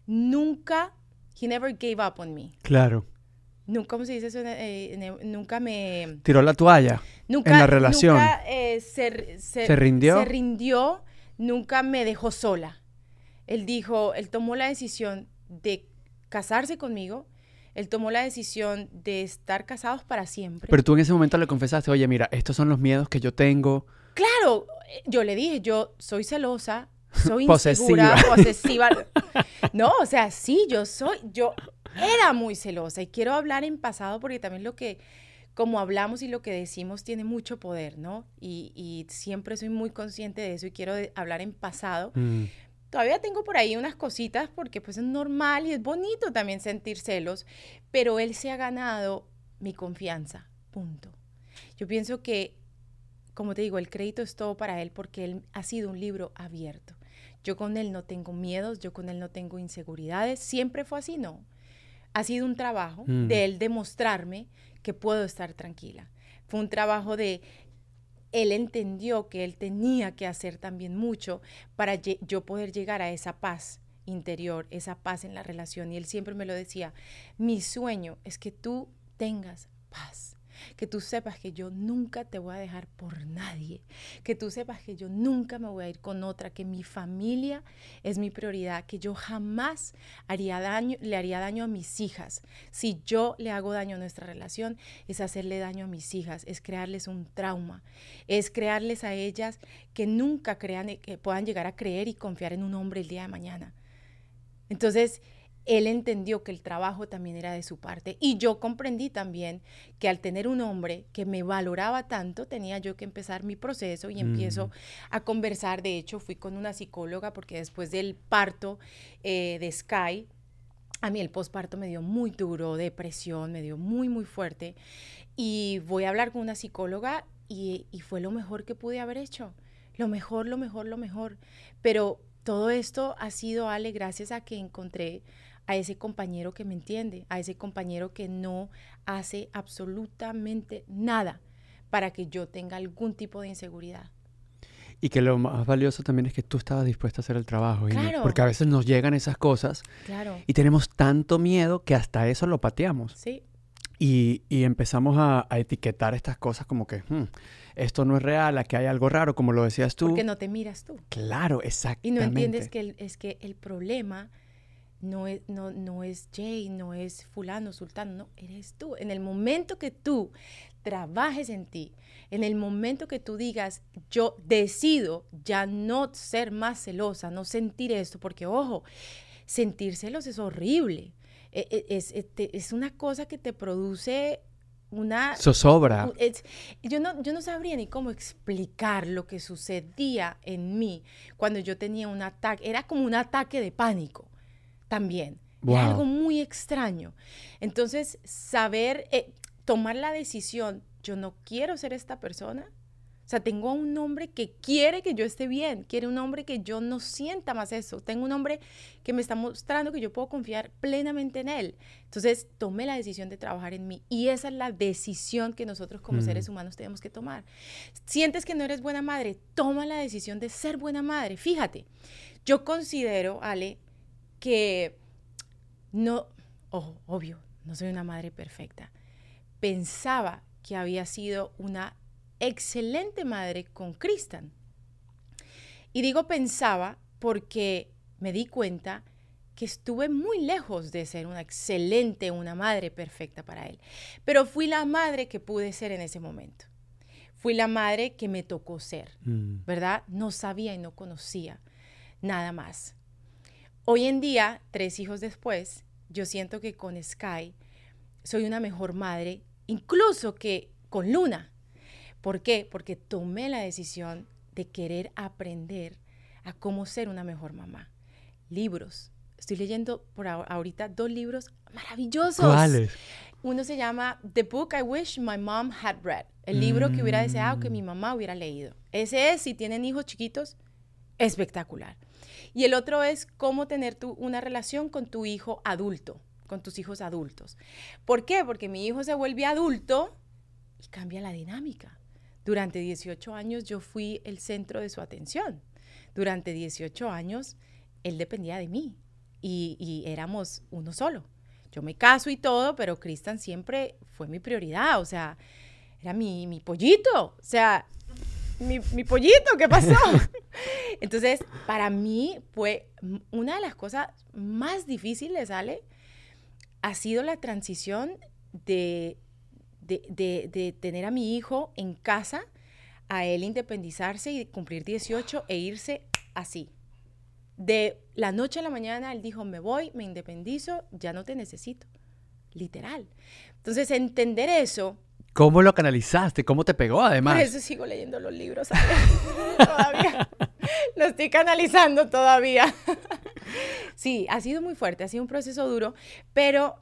he never gave up on me. Claro. Nunca, ¿cómo se dice eso? Nunca me... Tiró la toalla en la relación. Nunca ¿Se rindió? Se rindió, nunca me dejó sola. Él tomó la decisión de casarse conmigo, él tomó la decisión de estar casados para siempre. Pero tú en ese momento le confesaste, oye, mira, estos son los miedos que yo tengo. Claro, yo le dije, yo soy celosa, soy insegura, posesiva. No, o sea, sí, yo era muy celosa y quiero hablar en pasado porque también como hablamos y lo que decimos tiene mucho poder, ¿no? Y siempre soy muy consciente de eso y quiero hablar en pasado. Todavía tengo por ahí unas cositas porque pues es normal y es bonito también sentir celos, pero él se ha ganado mi confianza, punto. Yo pienso que, como te digo, el crédito es todo para él porque él ha sido un libro abierto. Yo con él no tengo miedos, yo con él no tengo inseguridades, siempre fue así, no. Ha sido un trabajo de él demostrarme que puedo estar tranquila. Fue un trabajo él entendió que él tenía que hacer también mucho para yo poder llegar a esa paz interior, esa paz en la relación. Y él siempre me lo decía, mi sueño es que tú tengas paz, que tú sepas que yo nunca te voy a dejar por nadie, que tú sepas que yo nunca me voy a ir con otra, que mi familia es mi prioridad, que yo jamás le haría daño a mis hijas. Si yo le hago daño a nuestra relación, es hacerle daño a mis hijas, es crearles un trauma, es crearles a ellas que nunca crean, que puedan llegar a creer y confiar en un hombre el día de mañana. Entonces, él entendió que el trabajo también era de su parte y yo comprendí también que al tener un hombre que me valoraba tanto, tenía yo que empezar mi proceso y empiezo a conversar. De hecho, fui con una psicóloga porque después del parto de Sky, a mí el posparto me dio muy duro, depresión, me dio muy, muy fuerte y voy a hablar con una psicóloga y fue lo mejor que pude haber hecho. Lo mejor. Pero todo esto ha sido, Ale, gracias a que encontré a ese compañero que me entiende, a ese compañero que no hace absolutamente nada para que yo tenga algún tipo de inseguridad. Y que lo más valioso también es que tú estabas dispuesta a hacer el trabajo. Claro. Porque a veces nos llegan esas cosas y tenemos tanto miedo que hasta eso lo pateamos. Sí. Y empezamos a etiquetar estas cosas como que esto no es real, aquí hay algo raro, como lo decías tú. Porque no te miras tú. Claro, exactamente. Y no entiendes que el problema no es Jay, no es fulano, sultano, no, eres tú. En el momento que tú trabajes en ti, en el momento que tú digas, yo decido ya no ser más celosa, no sentir esto, porque ojo, sentir celos es horrible. Es una cosa que te produce una... Zozobra. Yo no sabría ni cómo explicar lo que sucedía en mí cuando yo tenía un ataque. Era como un ataque de pánico también. Wow. Era algo muy extraño. Entonces, saber, tomar la decisión, yo no quiero ser esta persona. O sea, tengo a un hombre que quiere que yo esté bien, quiere un hombre que yo no sienta más eso. Tengo un hombre que me está mostrando que yo puedo confiar plenamente en él. Entonces, tomé la decisión de trabajar en mí y esa es la decisión que nosotros como seres humanos tenemos que tomar. Sientes que no eres buena madre, toma la decisión de ser buena madre. Fíjate, yo considero, Ale, que no, obvio, no soy una madre perfecta. Pensaba que había sido una excelente madre con Cristian. Y digo pensaba porque me di cuenta que estuve muy lejos de ser una madre perfecta para él. Pero fui la madre que pude ser en ese momento. Fui la madre que me tocó ser, ¿verdad? No sabía y no conocía nada más. Hoy en día, 3 hijos después, yo siento que con Sky soy una mejor madre, incluso que con Luna. ¿Por qué? Porque tomé la decisión de querer aprender a cómo ser una mejor mamá. Libros. Estoy leyendo por ahorita 2 libros maravillosos. ¿Cuáles? Uno se llama The Book I Wish My Mom Had Read. El libro que hubiera deseado que mi mamá hubiera leído. Ese es, si tienen hijos chiquitos, espectacular. Y el otro es cómo tener una relación con tu hijo adulto, con tus hijos adultos. ¿Por qué? Porque mi hijo se vuelve adulto y cambia la dinámica. Durante 18 años yo fui el centro de su atención. Durante 18 años él dependía de mí y éramos uno solo. Yo me caso y todo, pero Cristian siempre fue mi prioridad. O sea, era mi pollito. O sea, mi pollito, ¿qué pasó? Entonces, para mí fue una de las cosas más difíciles, Ale, ha sido la transición de tener a mi hijo en casa, a él independizarse y cumplir 18 e irse así. De la noche a la mañana, él dijo, me voy, me independizo, ya no te necesito. Literal. Entonces, entender eso... ¿Cómo lo canalizaste? ¿Cómo te pegó, además? Por eso sigo leyendo los libros, ¿sabes? Todavía. Lo estoy canalizando todavía. Sí, ha sido muy fuerte, ha sido un proceso duro, pero...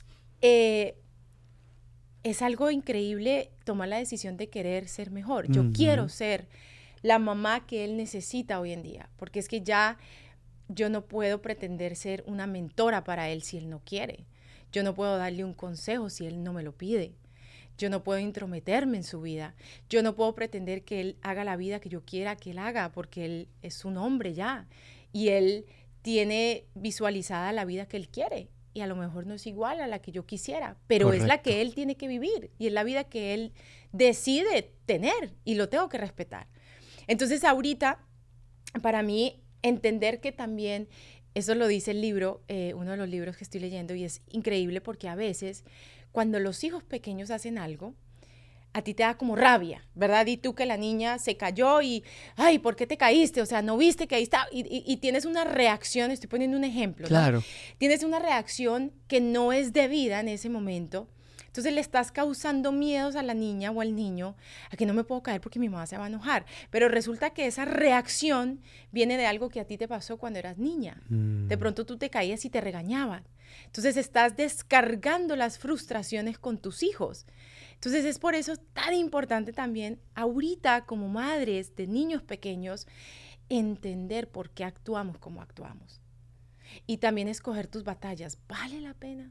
es algo increíble tomar la decisión de querer ser mejor. Yo quiero ser la mamá que él necesita hoy en día, porque es que ya yo no puedo pretender ser una mentora para él si él no quiere. Yo no puedo darle un consejo si él no me lo pide. Yo no puedo intrometerme en su vida. Yo no puedo pretender que él haga la vida que yo quiera que él haga, porque él es un hombre ya. Y él tiene visualizada la vida que él quiere y a lo mejor no es igual a la que yo quisiera, pero es la que él tiene que vivir y es la vida que él decide tener y lo tengo que respetar. Entonces ahorita, para mí, entender que también, eso lo dice el libro, uno de los libros que estoy leyendo, y es increíble porque a veces cuando los hijos pequeños hacen algo, a ti te da como rabia, ¿verdad? Y tú que la niña se cayó y, ay, ¿por qué te caíste? O sea, no viste que ahí está. Y tienes una reacción, estoy poniendo un ejemplo, Claro. ¿no? Tienes una reacción que no es debida en ese momento. Entonces le estás causando miedos a la niña o al niño, a que no me puedo caer porque mi mamá se va a enojar. Pero resulta que esa reacción viene de algo que a ti te pasó cuando eras niña. De pronto tú te caías y te regañaban. Entonces estás descargando las frustraciones con tus hijos. Entonces es por eso tan importante también ahorita como madres de niños pequeños entender por qué actuamos como actuamos. Y también escoger tus batallas. ¿Vale la pena?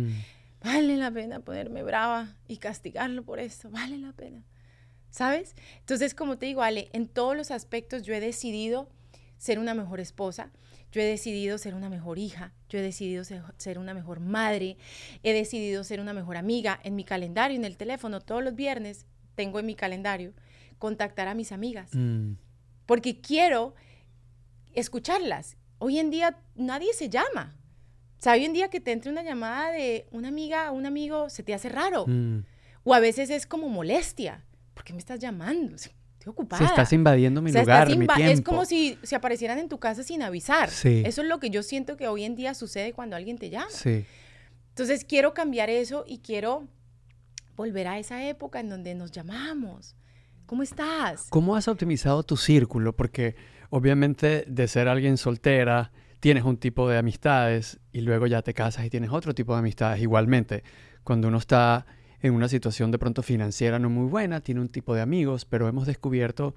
¿Vale la pena ponerme brava y castigarlo por esto? ¿Vale la pena? ¿Sabes? Entonces, como te digo, Ale, en todos los aspectos yo he decidido ser una mejor esposa, yo he decidido ser una mejor hija, yo he decidido ser una mejor madre, he decidido ser una mejor amiga. En mi calendario, en el teléfono, todos los viernes tengo en mi calendario contactar a mis amigas, porque quiero escucharlas. Hoy en día nadie se llama. O sea, hoy en día que te entre una llamada de una amiga o un amigo se te hace raro. O a veces es como molestia. ¿Por qué me estás llamando? Estoy ocupada. Si estás invadiendo mi lugar, mi tiempo. Es como si aparecieran en tu casa sin avisar. Sí. Eso es lo que yo siento que hoy en día sucede cuando alguien te llama. Sí. Entonces quiero cambiar eso y quiero volver a esa época en donde nos llamamos. ¿Cómo estás? ¿Cómo has optimizado tu círculo? Porque obviamente de ser alguien soltera tienes un tipo de amistades y luego ya te casas y tienes otro tipo de amistades. Igualmente, cuando uno está en una situación de pronto financiera no muy buena, tiene un tipo de amigos, pero hemos descubierto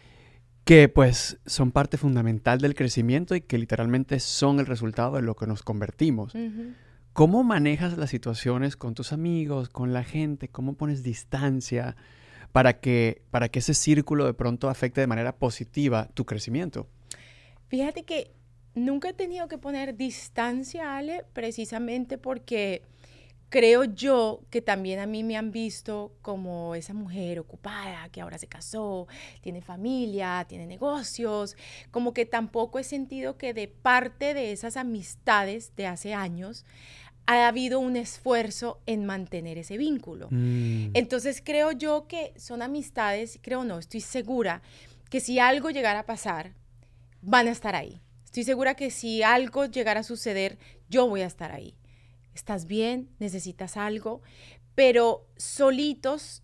que pues son parte fundamental del crecimiento y que literalmente son el resultado de lo que nos convertimos. ¿Cómo manejas las situaciones con tus amigos, con la gente? ¿Cómo pones distancia para que ese círculo de pronto afecte de manera positiva tu crecimiento? Fíjate que nunca he tenido que poner distancia, Ale, precisamente porque creo yo que también a mí me han visto como esa mujer ocupada, que ahora se casó, tiene familia, tiene negocios, como que tampoco he sentido que de parte de esas amistades de hace años ha habido un esfuerzo en mantener ese vínculo. Entonces creo yo que son amistades, creo no, estoy segura que si algo llegara a pasar, van a estar ahí. Estoy segura que si algo llegara a suceder, yo voy a estar ahí. ¿Estás bien? ¿Necesitas algo? Pero solitos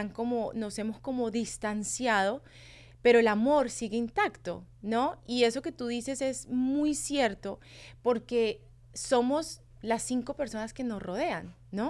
nos hemos como distanciado, pero el amor sigue intacto, ¿no? Y eso que tú dices es muy cierto, porque somos las 5 personas que nos rodean, ¿no?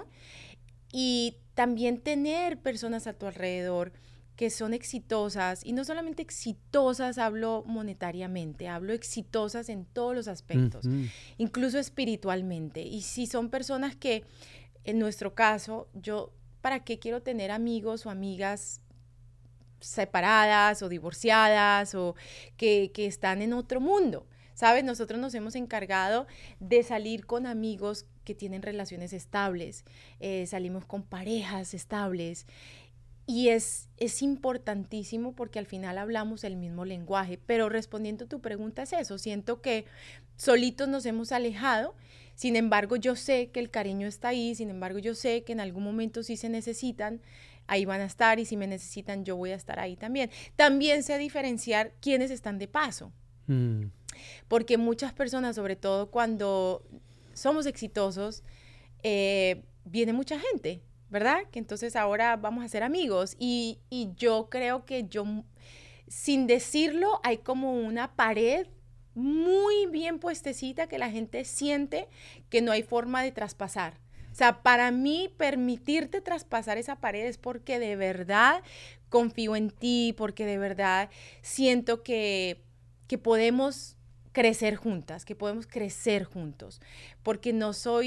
Y también tener personas a tu alrededor que son exitosas, y no solamente exitosas, hablo monetariamente, hablo exitosas en todos los aspectos, incluso espiritualmente. Y si son personas que, en nuestro caso, yo, ¿para qué quiero tener amigos o amigas separadas o divorciadas o que están en otro mundo? ¿Sabes? Nosotros nos hemos encargado de salir con amigos que tienen relaciones estables, salimos con parejas estables. Y es importantísimo porque al final hablamos el mismo lenguaje, pero respondiendo a tu pregunta es eso, siento que solitos nos hemos alejado, sin embargo yo sé que el cariño está ahí, sin embargo yo sé que en algún momento si se necesitan, ahí van a estar y si me necesitan yo voy a estar ahí también. También sé diferenciar quiénes están de paso, porque muchas personas, sobre todo cuando somos exitosos, viene mucha gente, ¿verdad? Que entonces ahora vamos a ser amigos y yo creo que sin decirlo, hay como una pared muy bien puestecita que la gente siente que no hay forma de traspasar. O sea, para mí, permitirte traspasar esa pared es porque de verdad confío en ti, porque de verdad siento que podemos crecer juntas, que podemos crecer juntos, porque no soy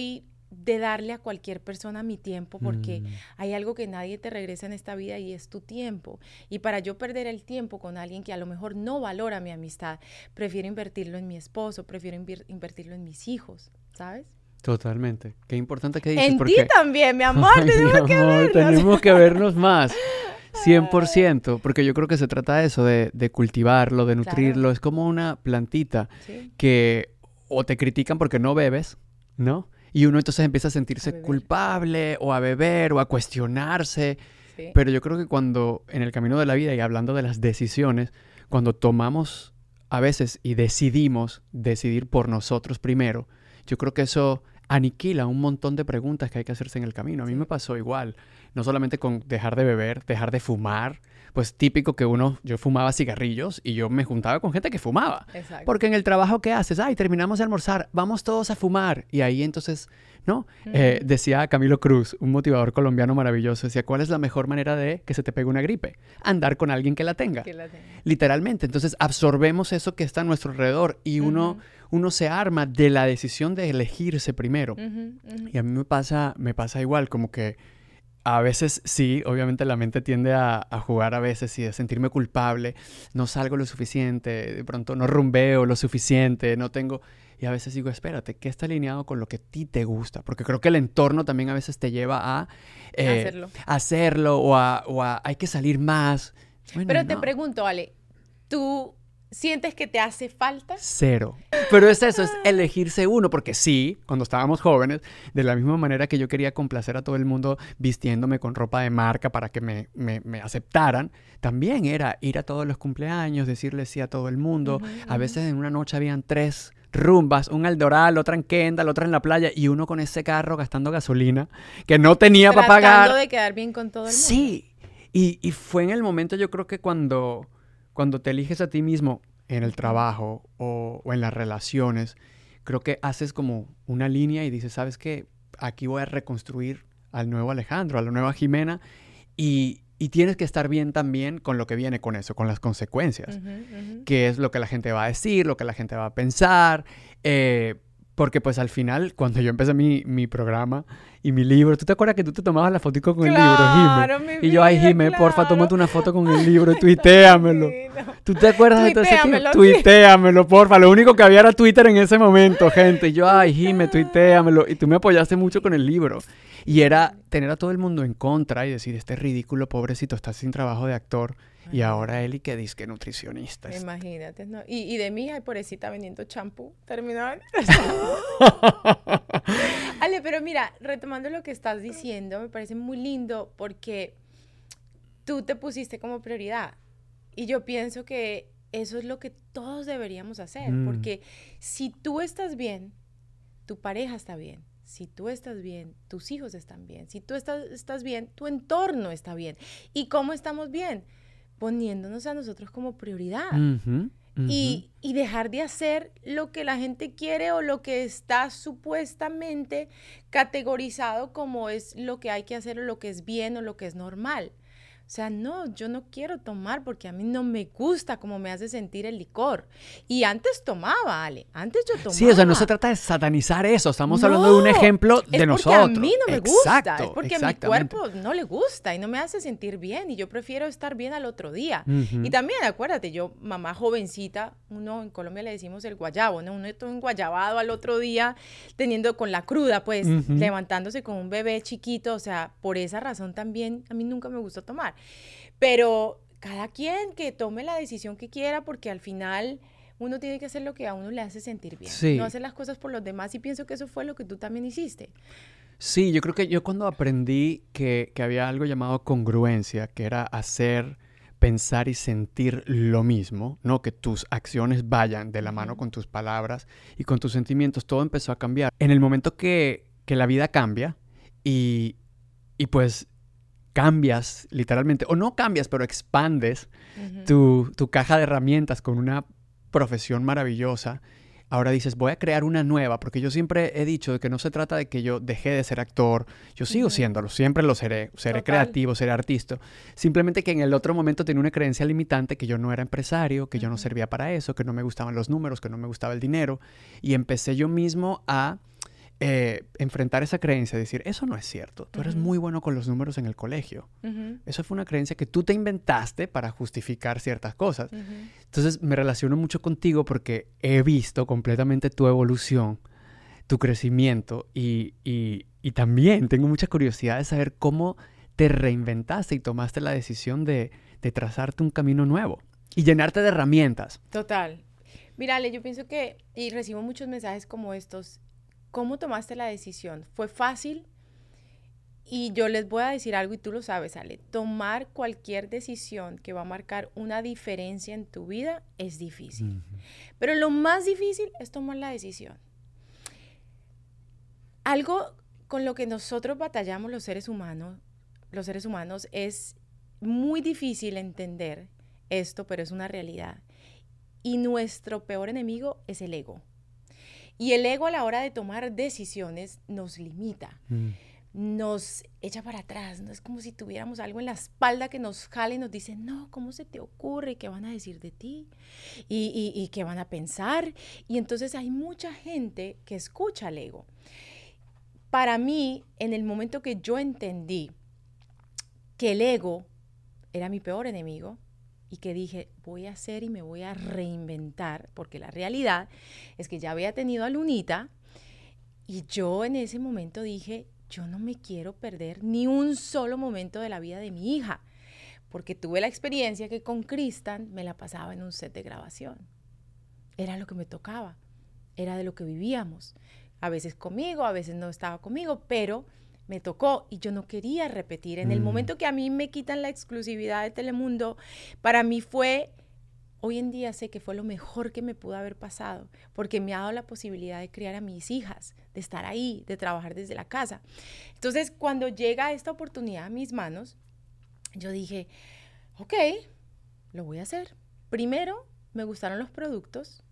de darle a cualquier persona mi tiempo, porque hay algo que nadie te regresa en esta vida y es tu tiempo. Y para yo perder el tiempo con alguien que a lo mejor no valora mi amistad, prefiero invertirlo en mi esposo, prefiero invertirlo en mis hijos, ¿sabes? Totalmente. Qué importante que dices. En porque... ti también, mi amor, Ay, tenemos mi que amor, vernos. tenemos que vernos más. 100%, porque yo creo que se trata de eso, de cultivarlo, de nutrirlo. Claro. Es como una plantita Sí. que o te critican porque no bebes, ¿no? Y uno entonces empieza a sentirse beber. culpable o a beber o a cuestionarse. Sí. Pero yo creo que cuando en el camino de la vida y hablando de las decisiones, cuando tomamos a veces y decidimos decidir por nosotros primero, yo creo que eso aniquila un montón de preguntas que hay que hacerse en el camino. A mí Sí. me pasó igual, no solamente con dejar de beber, dejar de fumar, pues típico que yo fumaba cigarrillos y yo me juntaba con gente que fumaba. Exacto. Porque en el trabajo, ¿qué haces? Ay, terminamos de almorzar, vamos todos a fumar. Y ahí entonces, ¿no? Decía Camilo Cruz, un motivador colombiano maravilloso, decía, ¿cuál es la mejor manera de que se te pegue una gripe? Andar con alguien que la tenga. Que la tenga. Literalmente. Entonces absorbemos eso que está a nuestro alrededor y uno se arma de la decisión de elegirse primero. Y a mí me pasa igual, como que a veces sí, obviamente la mente tiende a jugar a veces y a sentirme culpable, no salgo lo suficiente, de pronto no rumbeo lo suficiente, no tengo... Y a veces digo, espérate, ¿qué está alineado con lo que a ti te gusta? Porque creo que el entorno también a veces te lleva a hacerlo o a hay que salir más. Bueno, Pero te no. pregunto, Ale, ¿tú sientes que te hace falta? Cero. Pero es eso, es elegirse uno, porque sí, cuando estábamos jóvenes, de la misma manera que yo quería complacer a todo el mundo vistiéndome con ropa de marca para que me aceptaran, también era ir a todos los cumpleaños, decirle sí a todo el mundo. A veces en una noche habían 3 rumbas, una al Doral, otra en Kendall, otra en la playa, y uno con ese carro gastando gasolina que no tenía para pagar. Tratando de quedar bien con todo el mundo. Sí, y fue en el momento, yo creo que cuando te eliges a ti mismo en el trabajo o en las relaciones, creo que haces como una línea y dices, ¿sabes qué? Aquí voy a reconstruir al nuevo Alejandro, a la nueva Jimena, y tienes que estar bien también con lo que viene con eso, con las consecuencias, que es lo que la gente va a decir, lo que la gente va a pensar, porque pues al final, cuando yo empecé mi programa y mi libro, ¿tú te acuerdas que tú te tomabas la fotico con el libro, Jime? Mi Y yo, ay, vida, Jime, porfa, claro. tómate una foto con el libro, tuitéamelo. Divino. ¿Tú te acuerdas de todo ese tiempo? Tuitéamelo, Tuitéamelo, porfa. Lo único que había era Twitter en ese momento, gente. Y yo, ay, Jime, tuitéamelo. Y tú me apoyaste mucho con el libro. Y era tener a todo el mundo en contra y decir, este ridículo, pobrecito, está sin trabajo de actor. Y ahora él y que disque nutricionista. Imagínate, ¿no? Y de mí, ay, pobrecita, vendiendo champú. Terminó. Ale, pero mira, retomando lo que estás diciendo, me parece muy lindo porque tú te pusiste como prioridad. Y yo pienso que eso es lo que todos deberíamos hacer. Porque si tú estás bien, tu pareja está bien. Si tú estás bien, tus hijos están bien. Si tú estás bien, tu entorno está bien. ¿Y cómo estamos bien? Poniéndonos a nosotros como prioridad. Y dejar de hacer lo que la gente quiere o lo que está supuestamente categorizado como es lo que hay que hacer o lo que es bien o lo que es normal. O sea, no, yo no quiero tomar porque a mí no me gusta cómo me hace sentir el licor. Y antes tomaba, Ale, antes yo tomaba. Sí, o sea, no se trata de satanizar eso. Estamos hablando de un ejemplo de nosotros. Es porque a mí no me gusta, Exacto, es porque a mi cuerpo no le gusta y no me hace sentir bien y yo prefiero estar bien al otro día. Y también, acuérdate, yo, mamá jovencita, uno en Colombia le decimos el guayabo, ¿no? Uno está enguayabado al otro día teniendo con la cruda, pues, levantándose con un bebé chiquito, o sea, por esa razón también a mí nunca me gustó tomar. Pero cada quien que tome la decisión que quiera porque al final uno tiene que hacer lo que a uno le hace sentir bien. Sí. No hacer las cosas por los demás y pienso que eso fue lo que tú también hiciste. Sí, yo creo que yo cuando aprendí que había algo llamado congruencia, que era hacer, pensar y sentir lo mismo, ¿no? Que tus acciones vayan de la mano con tus palabras y con tus sentimientos, todo empezó a cambiar. En el momento que la vida cambia y pues cambias literalmente, o no cambias, pero expandes tu caja de herramientas con una profesión maravillosa. Ahora dices, voy a crear una nueva, porque yo siempre he dicho que no se trata de que yo dejé de ser actor, yo sigo siéndolo, siempre lo seré creativo, seré artista, simplemente que en el otro momento tenía una creencia limitante que yo no era empresario, que yo no servía para eso, que no me gustaban los números, que no me gustaba el dinero, y empecé yo mismo a enfrentar esa creencia, decir, eso no es cierto, tú eres muy bueno con los números en el colegio. Eso fue una creencia que tú te inventaste para justificar ciertas cosas. Entonces me relaciono mucho contigo porque he visto completamente tu evolución, tu crecimiento y también tengo mucha curiosidad de saber cómo te reinventaste y tomaste la decisión de trazarte un camino nuevo y llenarte de herramientas. Total. Mira, Ale, yo pienso que, y recibo muchos mensajes como estos, ¿cómo tomaste la decisión? ¿Fue fácil? Y yo les voy a decir algo y tú lo sabes, Ale, tomar cualquier decisión que va a marcar una diferencia en tu vida es difícil. Pero lo más difícil es tomar la decisión. Algo con lo que nosotros batallamos los seres humanos es muy difícil entender esto, pero es una realidad. Y nuestro peor enemigo es el ego. Y el ego a la hora de tomar decisiones nos limita, nos echa para atrás. ¿No? Es como si tuviéramos algo en la espalda que nos jala y nos dice, no, ¿cómo se te ocurre? ¿Qué van a decir de ti? ¿Y qué van a pensar? Y entonces hay mucha gente que escucha al ego. Para mí, en el momento que yo entendí que el ego era mi peor enemigo, y que dije, voy a hacer y me voy a reinventar, porque la realidad es que ya había tenido a Lunita y yo en ese momento dije, yo no me quiero perder ni un solo momento de la vida de mi hija, porque tuve la experiencia que con Cristian me la pasaba en un set de grabación. Era lo que me tocaba, era de lo que vivíamos. A veces conmigo, a veces no estaba conmigo, pero me tocó y yo no quería repetir. En el momento que a mí me quitan la exclusividad de Telemundo, para mí fue, hoy en día sé que fue lo mejor que me pudo haber pasado, porque me ha dado la posibilidad de criar a mis hijas, de estar ahí, de trabajar desde la casa. Entonces, cuando llega esta oportunidad a mis manos, yo dije, ok, lo voy a hacer. Primero, me gustaron los productos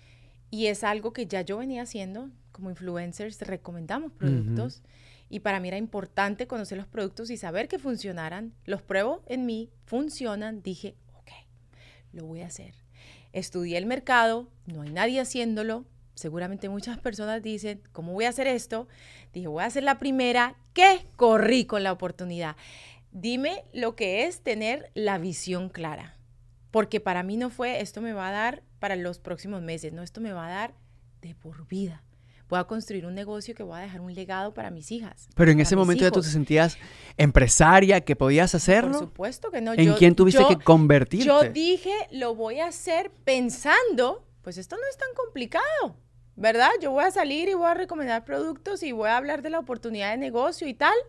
y es algo que ya yo venía haciendo. Como influencers recomendamos productos. Y para mí era importante conocer los productos y saber que funcionaran. Los pruebo en mí, funcionan. Dije, ok, lo voy a hacer. Estudié el mercado, no hay nadie haciéndolo. Seguramente muchas personas dicen, ¿cómo voy a hacer esto? Dije, voy a hacer la primera. ¿Qué? Corrí con la oportunidad. Dime lo que es tener la visión clara. Porque para mí no fue, esto me va a dar para los próximos meses. No, esto me va a dar de por vida. Voy a construir un negocio que voy a dejar un legado para mis hijas. Pero en ese momento ya tú te sentías empresaria, que podías hacerlo. Por supuesto que no. ¿En quién tuviste que convertirte? Yo dije, lo voy a hacer pensando, pues esto no es tan complicado, ¿verdad? Yo voy a salir y voy a recomendar productos y voy a hablar de la oportunidad de negocio y tal.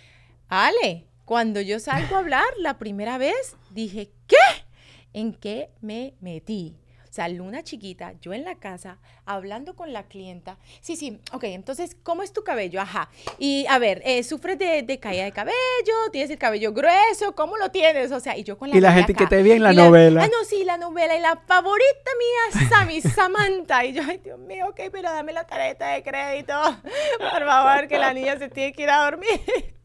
Ale, cuando yo salgo a hablar la primera vez, dije, ¿qué? ¿En qué me metí? O sea, Luna chiquita, yo en la casa, hablando con la clienta. Sí, ok, entonces, ¿cómo es tu cabello? Ajá. Y, a ver, ¿sufres de caída de cabello? ¿Tienes el cabello grueso? ¿Cómo lo tienes? O sea, y yo con la... Y la gente acá, que te ve en la novela. No, sí, la novela. Y la favorita mía, Sammy, Samantha. Y yo, ay, Dios mío, ok, pero dame la tarjeta de crédito. Por favor, que la niña se tiene que ir a dormir.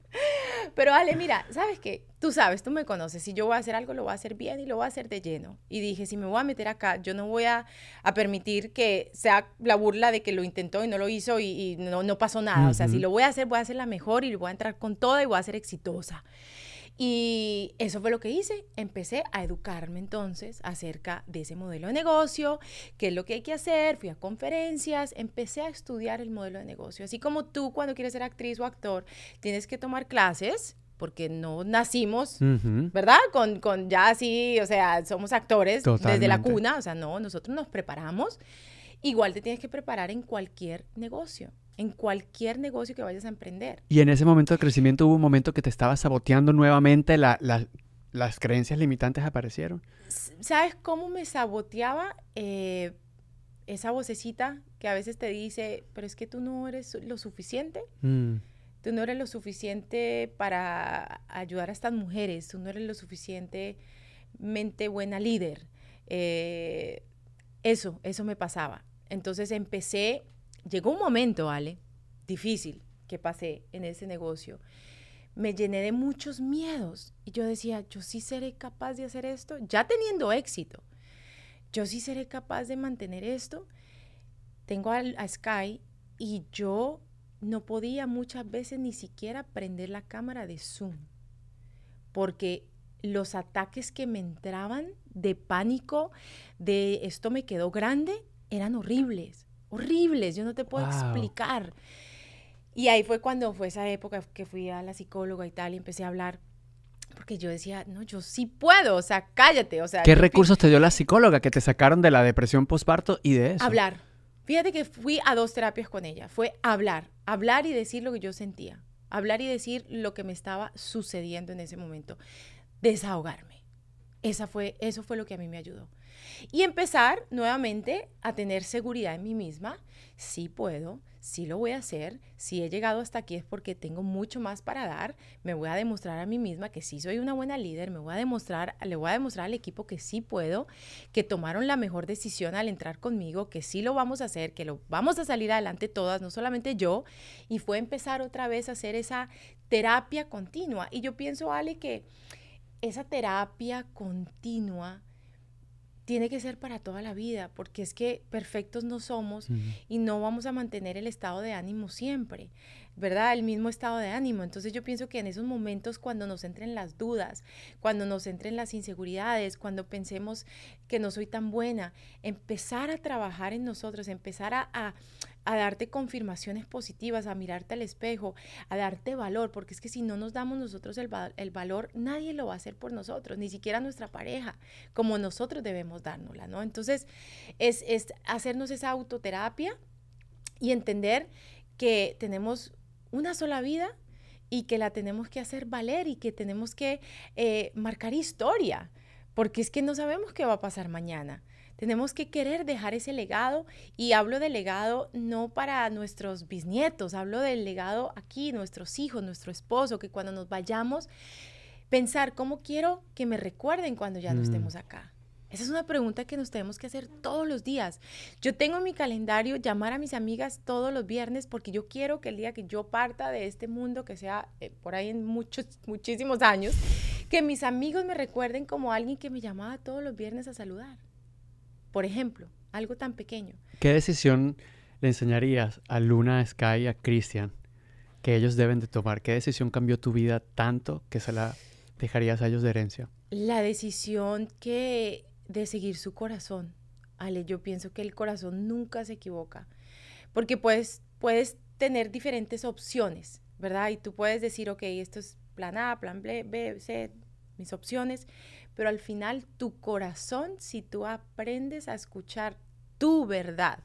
Pero Ale, mira, ¿sabes qué? Tú sabes, tú me conoces, si yo voy a hacer algo, lo voy a hacer bien y lo voy a hacer de lleno. Y dije, si me voy a meter acá, yo no voy a permitir que sea la burla de que lo intentó y no lo hizo y no pasó nada. O sea, si lo voy a hacer la mejor y voy a entrar con toda y voy a ser exitosa. Y eso fue lo que hice. Empecé a educarme entonces acerca de ese modelo de negocio, qué es lo que hay que hacer, fui a conferencias, empecé a estudiar el modelo de negocio. Así como tú cuando quieres ser actriz o actor, tienes que tomar clases, porque no nacimos, ¿verdad? Con ya así, o sea, somos actores desde la cuna, o sea, no, nosotros nos preparamos. Igual te tienes que preparar en cualquier negocio que vayas a emprender. Y en ese momento de crecimiento hubo un momento que te estabas saboteando nuevamente, las creencias limitantes aparecieron. ¿Sabes cómo me saboteaba esa vocecita que a veces te dice, pero es que tú no eres lo suficiente? Tú no eres lo suficiente para ayudar a estas mujeres, tú no eres lo suficientemente buena líder. Eso me pasaba. Entonces llegó un momento, Ale, difícil que pasé en ese negocio. Me llené de muchos miedos y yo decía, yo sí seré capaz de hacer esto, ya teniendo éxito. Yo sí seré capaz de mantener esto. Tengo a Sky y yo no podía muchas veces ni siquiera prender la cámara de Zoom, porque los ataques que me entraban de pánico, de esto me quedó grande, eran horribles, horribles, yo no te puedo explicar. Y ahí fue cuando fue esa época que fui a la psicóloga y tal, y empecé a hablar, porque yo decía, no, yo sí puedo, o sea, cállate, o sea. ¿Qué recursos te dio la psicóloga que te sacaron de la depresión postparto y de eso? Hablar. Fíjate que fui a 2 terapias con ella, fue hablar y decir lo que yo sentía, hablar y decir lo que me estaba sucediendo en ese momento, desahogarme. Eso fue lo que a mí me ayudó. Y empezar nuevamente a tener seguridad en mí misma. Sí puedo, sí lo voy a hacer. Si he llegado hasta aquí es porque tengo mucho más para dar. Me voy a demostrar a mí misma que sí soy una buena líder. Le voy a demostrar al equipo que sí puedo, que tomaron la mejor decisión al entrar conmigo, que sí lo vamos a hacer, que lo vamos a salir adelante todas, no solamente yo. Y fue empezar otra vez a hacer esa terapia continua. Y yo pienso, Ale, que esa terapia continua tiene que ser para toda la vida, porque es que perfectos no somos y no vamos a mantener el estado de ánimo siempre, ¿verdad? El mismo estado de ánimo. Entonces yo pienso que en esos momentos cuando nos entren las dudas, cuando nos entren las inseguridades, cuando pensemos que no soy tan buena, empezar a trabajar en nosotros, empezar a darte confirmaciones positivas, a mirarte al espejo, a darte valor, porque es que si no nos damos nosotros el valor, nadie lo va a hacer por nosotros, ni siquiera nuestra pareja, como nosotros debemos dárnosla, ¿no? Entonces, es hacernos esa autoterapia y entender que tenemos una sola vida y que la tenemos que hacer valer y que tenemos que marcar historia, porque es que no sabemos qué va a pasar mañana. Tenemos que querer dejar ese legado, y hablo de legado no para nuestros bisnietos, hablo del legado aquí, nuestros hijos, nuestro esposo, que cuando nos vayamos, pensar cómo quiero que me recuerden cuando ya no estemos acá. Esa es una pregunta que nos tenemos que hacer todos los días. Yo tengo en mi calendario llamar a mis amigas todos los viernes, porque yo quiero que el día que yo parta de este mundo, que sea por ahí en muchísimos años, que mis amigos me recuerden como alguien que me llamaba todos los viernes a saludar. Por ejemplo, algo tan pequeño. ¿Qué decisión le enseñarías a Luna, Sky y a Cristian que ellos deben de tomar? ¿Qué decisión cambió tu vida tanto que se la dejarías a ellos de herencia? La decisión de seguir su corazón. Ale, yo pienso que el corazón nunca se equivoca, porque puedes tener diferentes opciones, ¿verdad? Y tú puedes decir, ok, esto es plan A, plan B, C, mis opciones, pero al final tu corazón, si tú aprendes a escuchar tu verdad,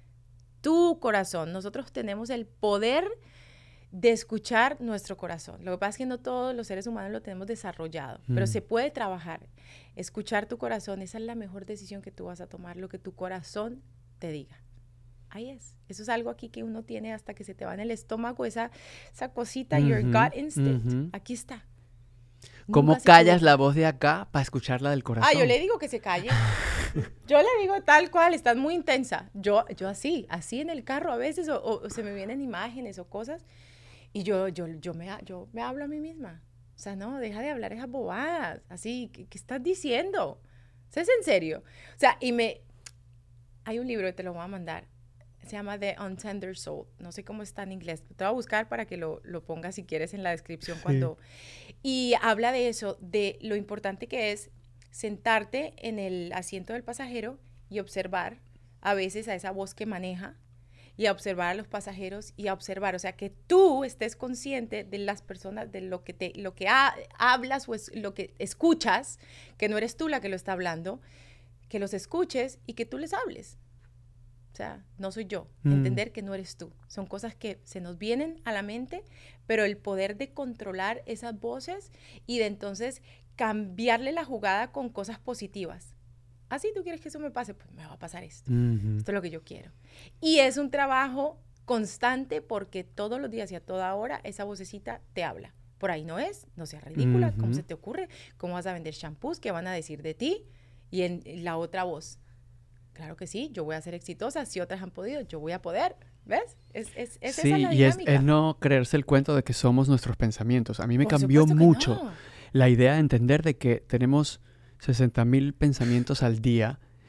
tu corazón, nosotros tenemos el poder de escuchar nuestro corazón. Lo que pasa es que no todos los seres humanos lo tenemos desarrollado, pero se puede trabajar. Escuchar tu corazón, esa es la mejor decisión que tú vas a tomar, lo que tu corazón te diga. Ahí es. Eso es algo aquí que uno tiene hasta que se te va en el estómago, esa cosita, your gut instinct. Aquí está. ¿Cómo callas la voz de acá para escucharla del corazón? Yo le digo que se calle. Yo le digo tal cual, estás muy intensa. Yo así en el carro a veces, o se me vienen imágenes o cosas, y yo me hablo a mí misma. O sea, no, deja de hablar esas bobadas. Así, ¿qué estás diciendo? ¿Es en serio? O sea, hay un libro que te lo voy a mandar. Se llama The Untender Soul. No sé cómo está en inglés. Te voy a buscar para que lo pongas si quieres en la descripción cuando... Y habla de eso, de lo importante que es sentarte en el asiento del pasajero y observar a veces a esa voz que maneja, y a observar a los pasajeros y a observar, o sea, que tú estés consciente de las personas, de lo que hablas o lo que escuchas, que no eres tú la que lo está hablando, que los escuches y que tú les hables. O sea, no soy yo. Entender que no eres tú. Son cosas que se nos vienen a la mente, pero el poder de controlar esas voces y de entonces cambiarle la jugada con cosas positivas. ¿Así tú quieres que eso me pase? Pues me va a pasar esto. Esto es lo que yo quiero. Y es un trabajo constante, porque todos los días y a toda hora esa vocecita te habla. Por ahí no es, no seas ridícula. ¿Cómo se te ocurre? ¿Cómo vas a vender shampoos? ¿Qué van a decir de ti? Y en la otra voz, claro que sí, yo voy a ser exitosa. Si otras han podido, yo voy a poder. ¿Ves? Es sí, esa la dinámica. Y es no creerse el cuento de que somos nuestros pensamientos. A mí me cambió mucho la idea de entender de que tenemos 60,000 pensamientos al día,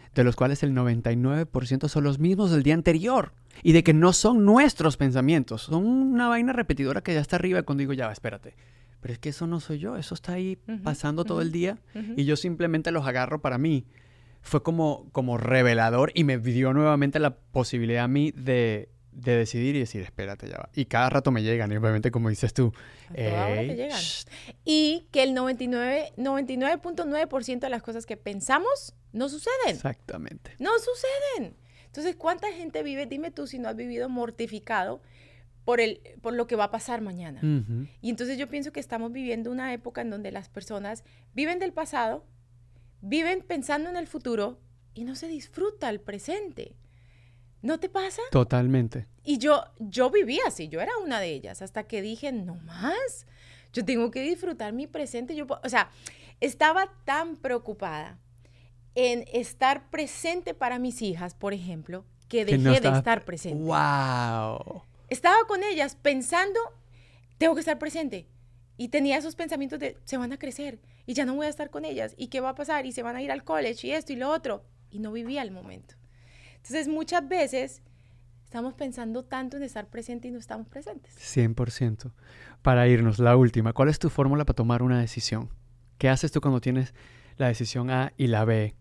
de los cuales el 99% son los mismos del día anterior. Y de que no son nuestros pensamientos, son una vaina repetidora que ya está arriba. Y cuando digo, ya va, espérate, pero es que eso no soy yo, eso está ahí pasando todo el día y yo simplemente los agarro para mí. Fue como revelador y me dio nuevamente la posibilidad a mí de decidir y decir, espérate, ya va. Y cada rato me llegan, y obviamente como dices tú, te llegan. Y que el 99.9% de las cosas que pensamos no suceden. Exactamente. No suceden. Entonces, ¿cuánta gente vive? Dime tú si no has vivido mortificado por lo que va a pasar mañana. Y entonces yo pienso que estamos viviendo una época en donde las personas viven del pasado, viven pensando en el futuro y no se disfruta el presente. ¿No te pasa? Totalmente. Y yo vivía así, yo era una de ellas, hasta que dije, no más, yo tengo que disfrutar mi presente. Estaba tan preocupada en estar presente para mis hijas, por ejemplo, que dejé de estar presente. ¡Wow! Estaba con ellas pensando, tengo que estar presente. Y tenía esos pensamientos de, se van a crecer y ya no voy a estar con ellas. ¿Y qué va a pasar? Y se van a ir al college y esto y lo otro. Y no vivía el momento. Entonces, muchas veces estamos pensando tanto en estar presente y no estamos presentes. 100%. Para irnos, la última. ¿Cuál es tu fórmula para tomar una decisión? ¿Qué haces tú cuando tienes la decisión A y la B?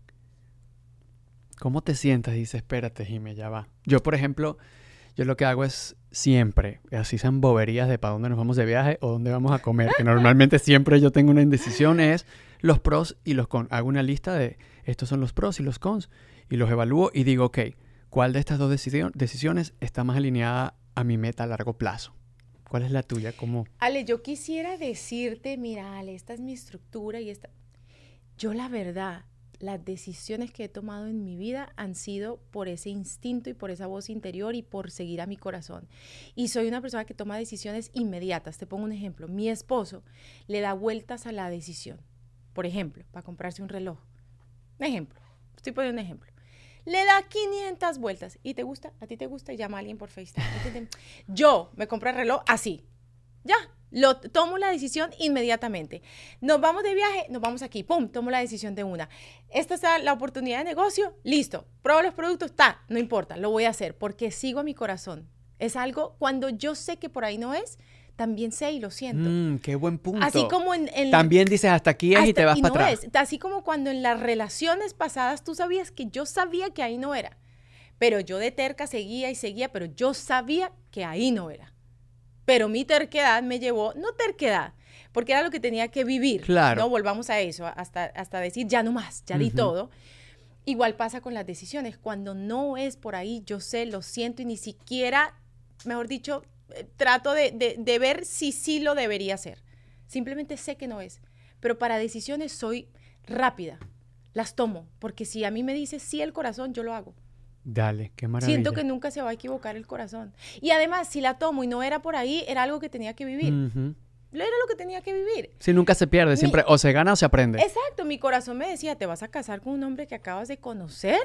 ¿Cómo te sientas? Y dices, espérate, Jimé, ya va. Yo, por ejemplo, yo lo que hago es siempre, así sean boberías de para dónde nos vamos de viaje o dónde vamos a comer, que normalmente siempre yo tengo una indecisión, es los pros y los cons. Hago una lista de estos son los pros y los cons y los evalúo y digo, ok, ¿cuál de estas dos decisiones está más alineada a mi meta a largo plazo? ¿Cuál es la tuya? ¿Cómo? Ale, yo quisiera decirte, mira, Ale, esta es mi estructura y esta... Yo la verdad, las decisiones que he tomado en mi vida han sido por ese instinto y por esa voz interior y por seguir a mi corazón. Y soy una persona que toma decisiones inmediatas. Te pongo un ejemplo. Mi esposo le da vueltas a la decisión. Por ejemplo, para comprarse un reloj. Un ejemplo. Estoy poniendo un ejemplo. Le da 500 vueltas. ¿Y te gusta? ¿A ti te gusta? Y llama a alguien por FaceTime. Yo me compré el reloj así. Ya. Tomo la decisión inmediatamente. Nos vamos de viaje, nos vamos aquí, pum, tomo la decisión de una. Esta es la oportunidad de negocio, listo. Pruebo los productos, no importa, lo voy a hacer porque sigo a mi corazón. Es algo, cuando yo sé que por ahí no es, también sé y lo siento. ¡Qué buen punto! Así como también dices, hasta aquí es y te vas para atrás. Así como cuando en las relaciones pasadas tú sabías que yo sabía que ahí no era. Pero yo de terca seguía y seguía, pero yo sabía que ahí no era. Pero mi terquedad me llevó, no terquedad, porque era lo que tenía que vivir. Claro. No volvamos a eso, hasta decir ya no más, ya di todo. Igual pasa con las decisiones. Cuando no es por ahí, yo sé, lo siento y ni siquiera, mejor dicho, trato de ver si sí lo debería hacer. Simplemente sé que no es. Pero para decisiones soy rápida, las tomo, porque si a mí me dice sí el corazón, yo lo hago. Dale, qué maravilla. Siento que nunca se va a equivocar el corazón. Y además, si la tomo y no era por ahí, era algo que tenía que vivir. Era lo que tenía que vivir. Sí, nunca se pierde, siempre o se gana o se aprende. Exacto, mi corazón me decía, ¿te vas a casar con un hombre que acabas de conocer?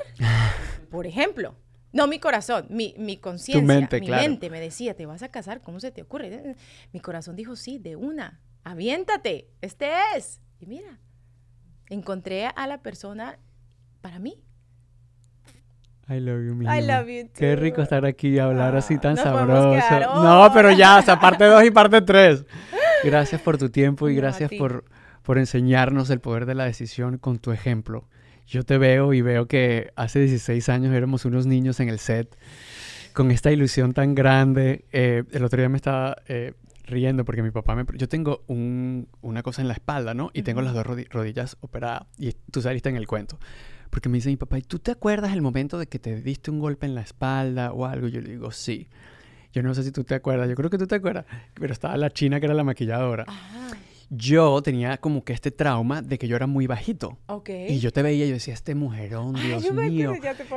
Por ejemplo. No mi corazón, mi conciencia, mi mente me decía, ¿te vas a casar? ¿Cómo se te ocurre? Mi corazón dijo, sí, de una, aviéntate, este es. Y mira, encontré a la persona para mí. I love you, mi I love you too. Qué rico estar aquí y hablar así tan sabroso. No, pero ya, o sea, parte 2 y parte 3. Gracias por tu tiempo y gracias por enseñarnos el poder de la decisión con tu ejemplo. Yo te veo y veo que hace 16 años éramos unos niños en el set con esta ilusión tan grande. El otro día me estaba riendo porque mi papá yo tengo una cosa en la espalda, ¿no? Y tengo las dos rodillas operadas y tú saliste en el cuento. Porque me dice mi papá, ¿y tú te acuerdas el momento de que te diste un golpe en la espalda o algo? Yo le digo, sí. Yo no sé si tú te acuerdas, yo creo que tú te acuerdas, pero estaba la china que era la maquilladora. Ajá. Yo tenía como que este trauma de que yo era muy bajito. Okay. Y yo te veía y yo decía, este mujerón, Dios mío.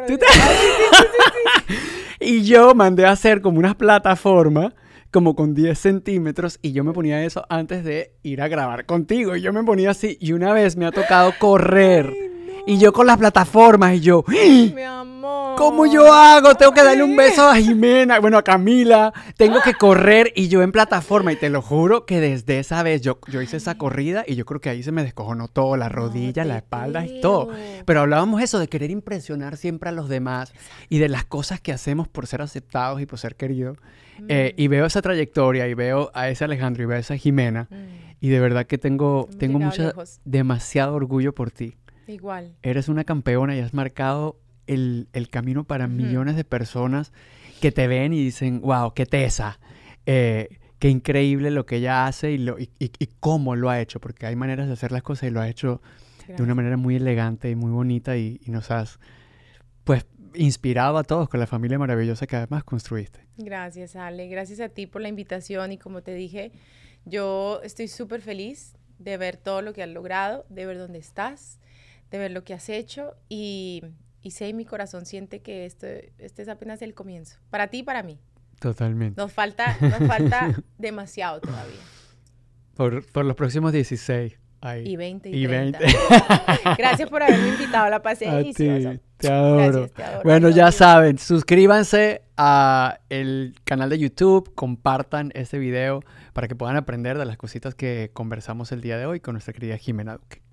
Sí. Y yo mandé a hacer como unas plataformas como con 10 centímetros y yo me ponía eso antes de ir a grabar contigo. Y yo me ponía así y una vez me ha tocado correr. Ay, no. Y yo con las plataformas y yo... Mi amor. amor. ¿Cómo yo hago? Tengo que darle un beso a Jimena, bueno, a Camila. Tengo que correr y yo en plataforma. Y te lo juro que desde esa vez yo hice esa corrida y yo creo que ahí se me descojonó todo, la rodilla, la espalda y todo. Pero hablábamos eso de querer impresionar siempre a los demás y de las cosas que hacemos por ser aceptados y por ser queridos. Y veo esa trayectoria y veo a ese Alejandro y veo a esa Jimena. Y de verdad que tengo demasiado orgullo por ti. Igual. Eres una campeona y has marcado el camino para millones de personas que te ven y dicen, wow, qué tesa, qué increíble lo que ella hace y cómo lo ha hecho, porque hay maneras de hacer las cosas y lo ha hecho de una manera muy elegante y muy bonita y nos has, pues, inspirado a todos con la familia maravillosa que además construiste. Gracias, Ale. Gracias a ti por la invitación y como te dije, yo estoy súper feliz de ver todo lo que has logrado, de ver dónde estás, de ver lo que has hecho y sé, mi corazón siente que este es apenas el comienzo. Para ti y para mí. Totalmente. Nos falta demasiado todavía. Por los próximos 16. Ahí. Y 20 y 30. Gracias por haberme invitado, la pasé delicioso. Te adoro. Gracias, te adoro. Bueno, ya saben, suscríbanse a el canal de YouTube, compartan este video para que puedan aprender de las cositas que conversamos el día de hoy con nuestra querida Jimena Duque.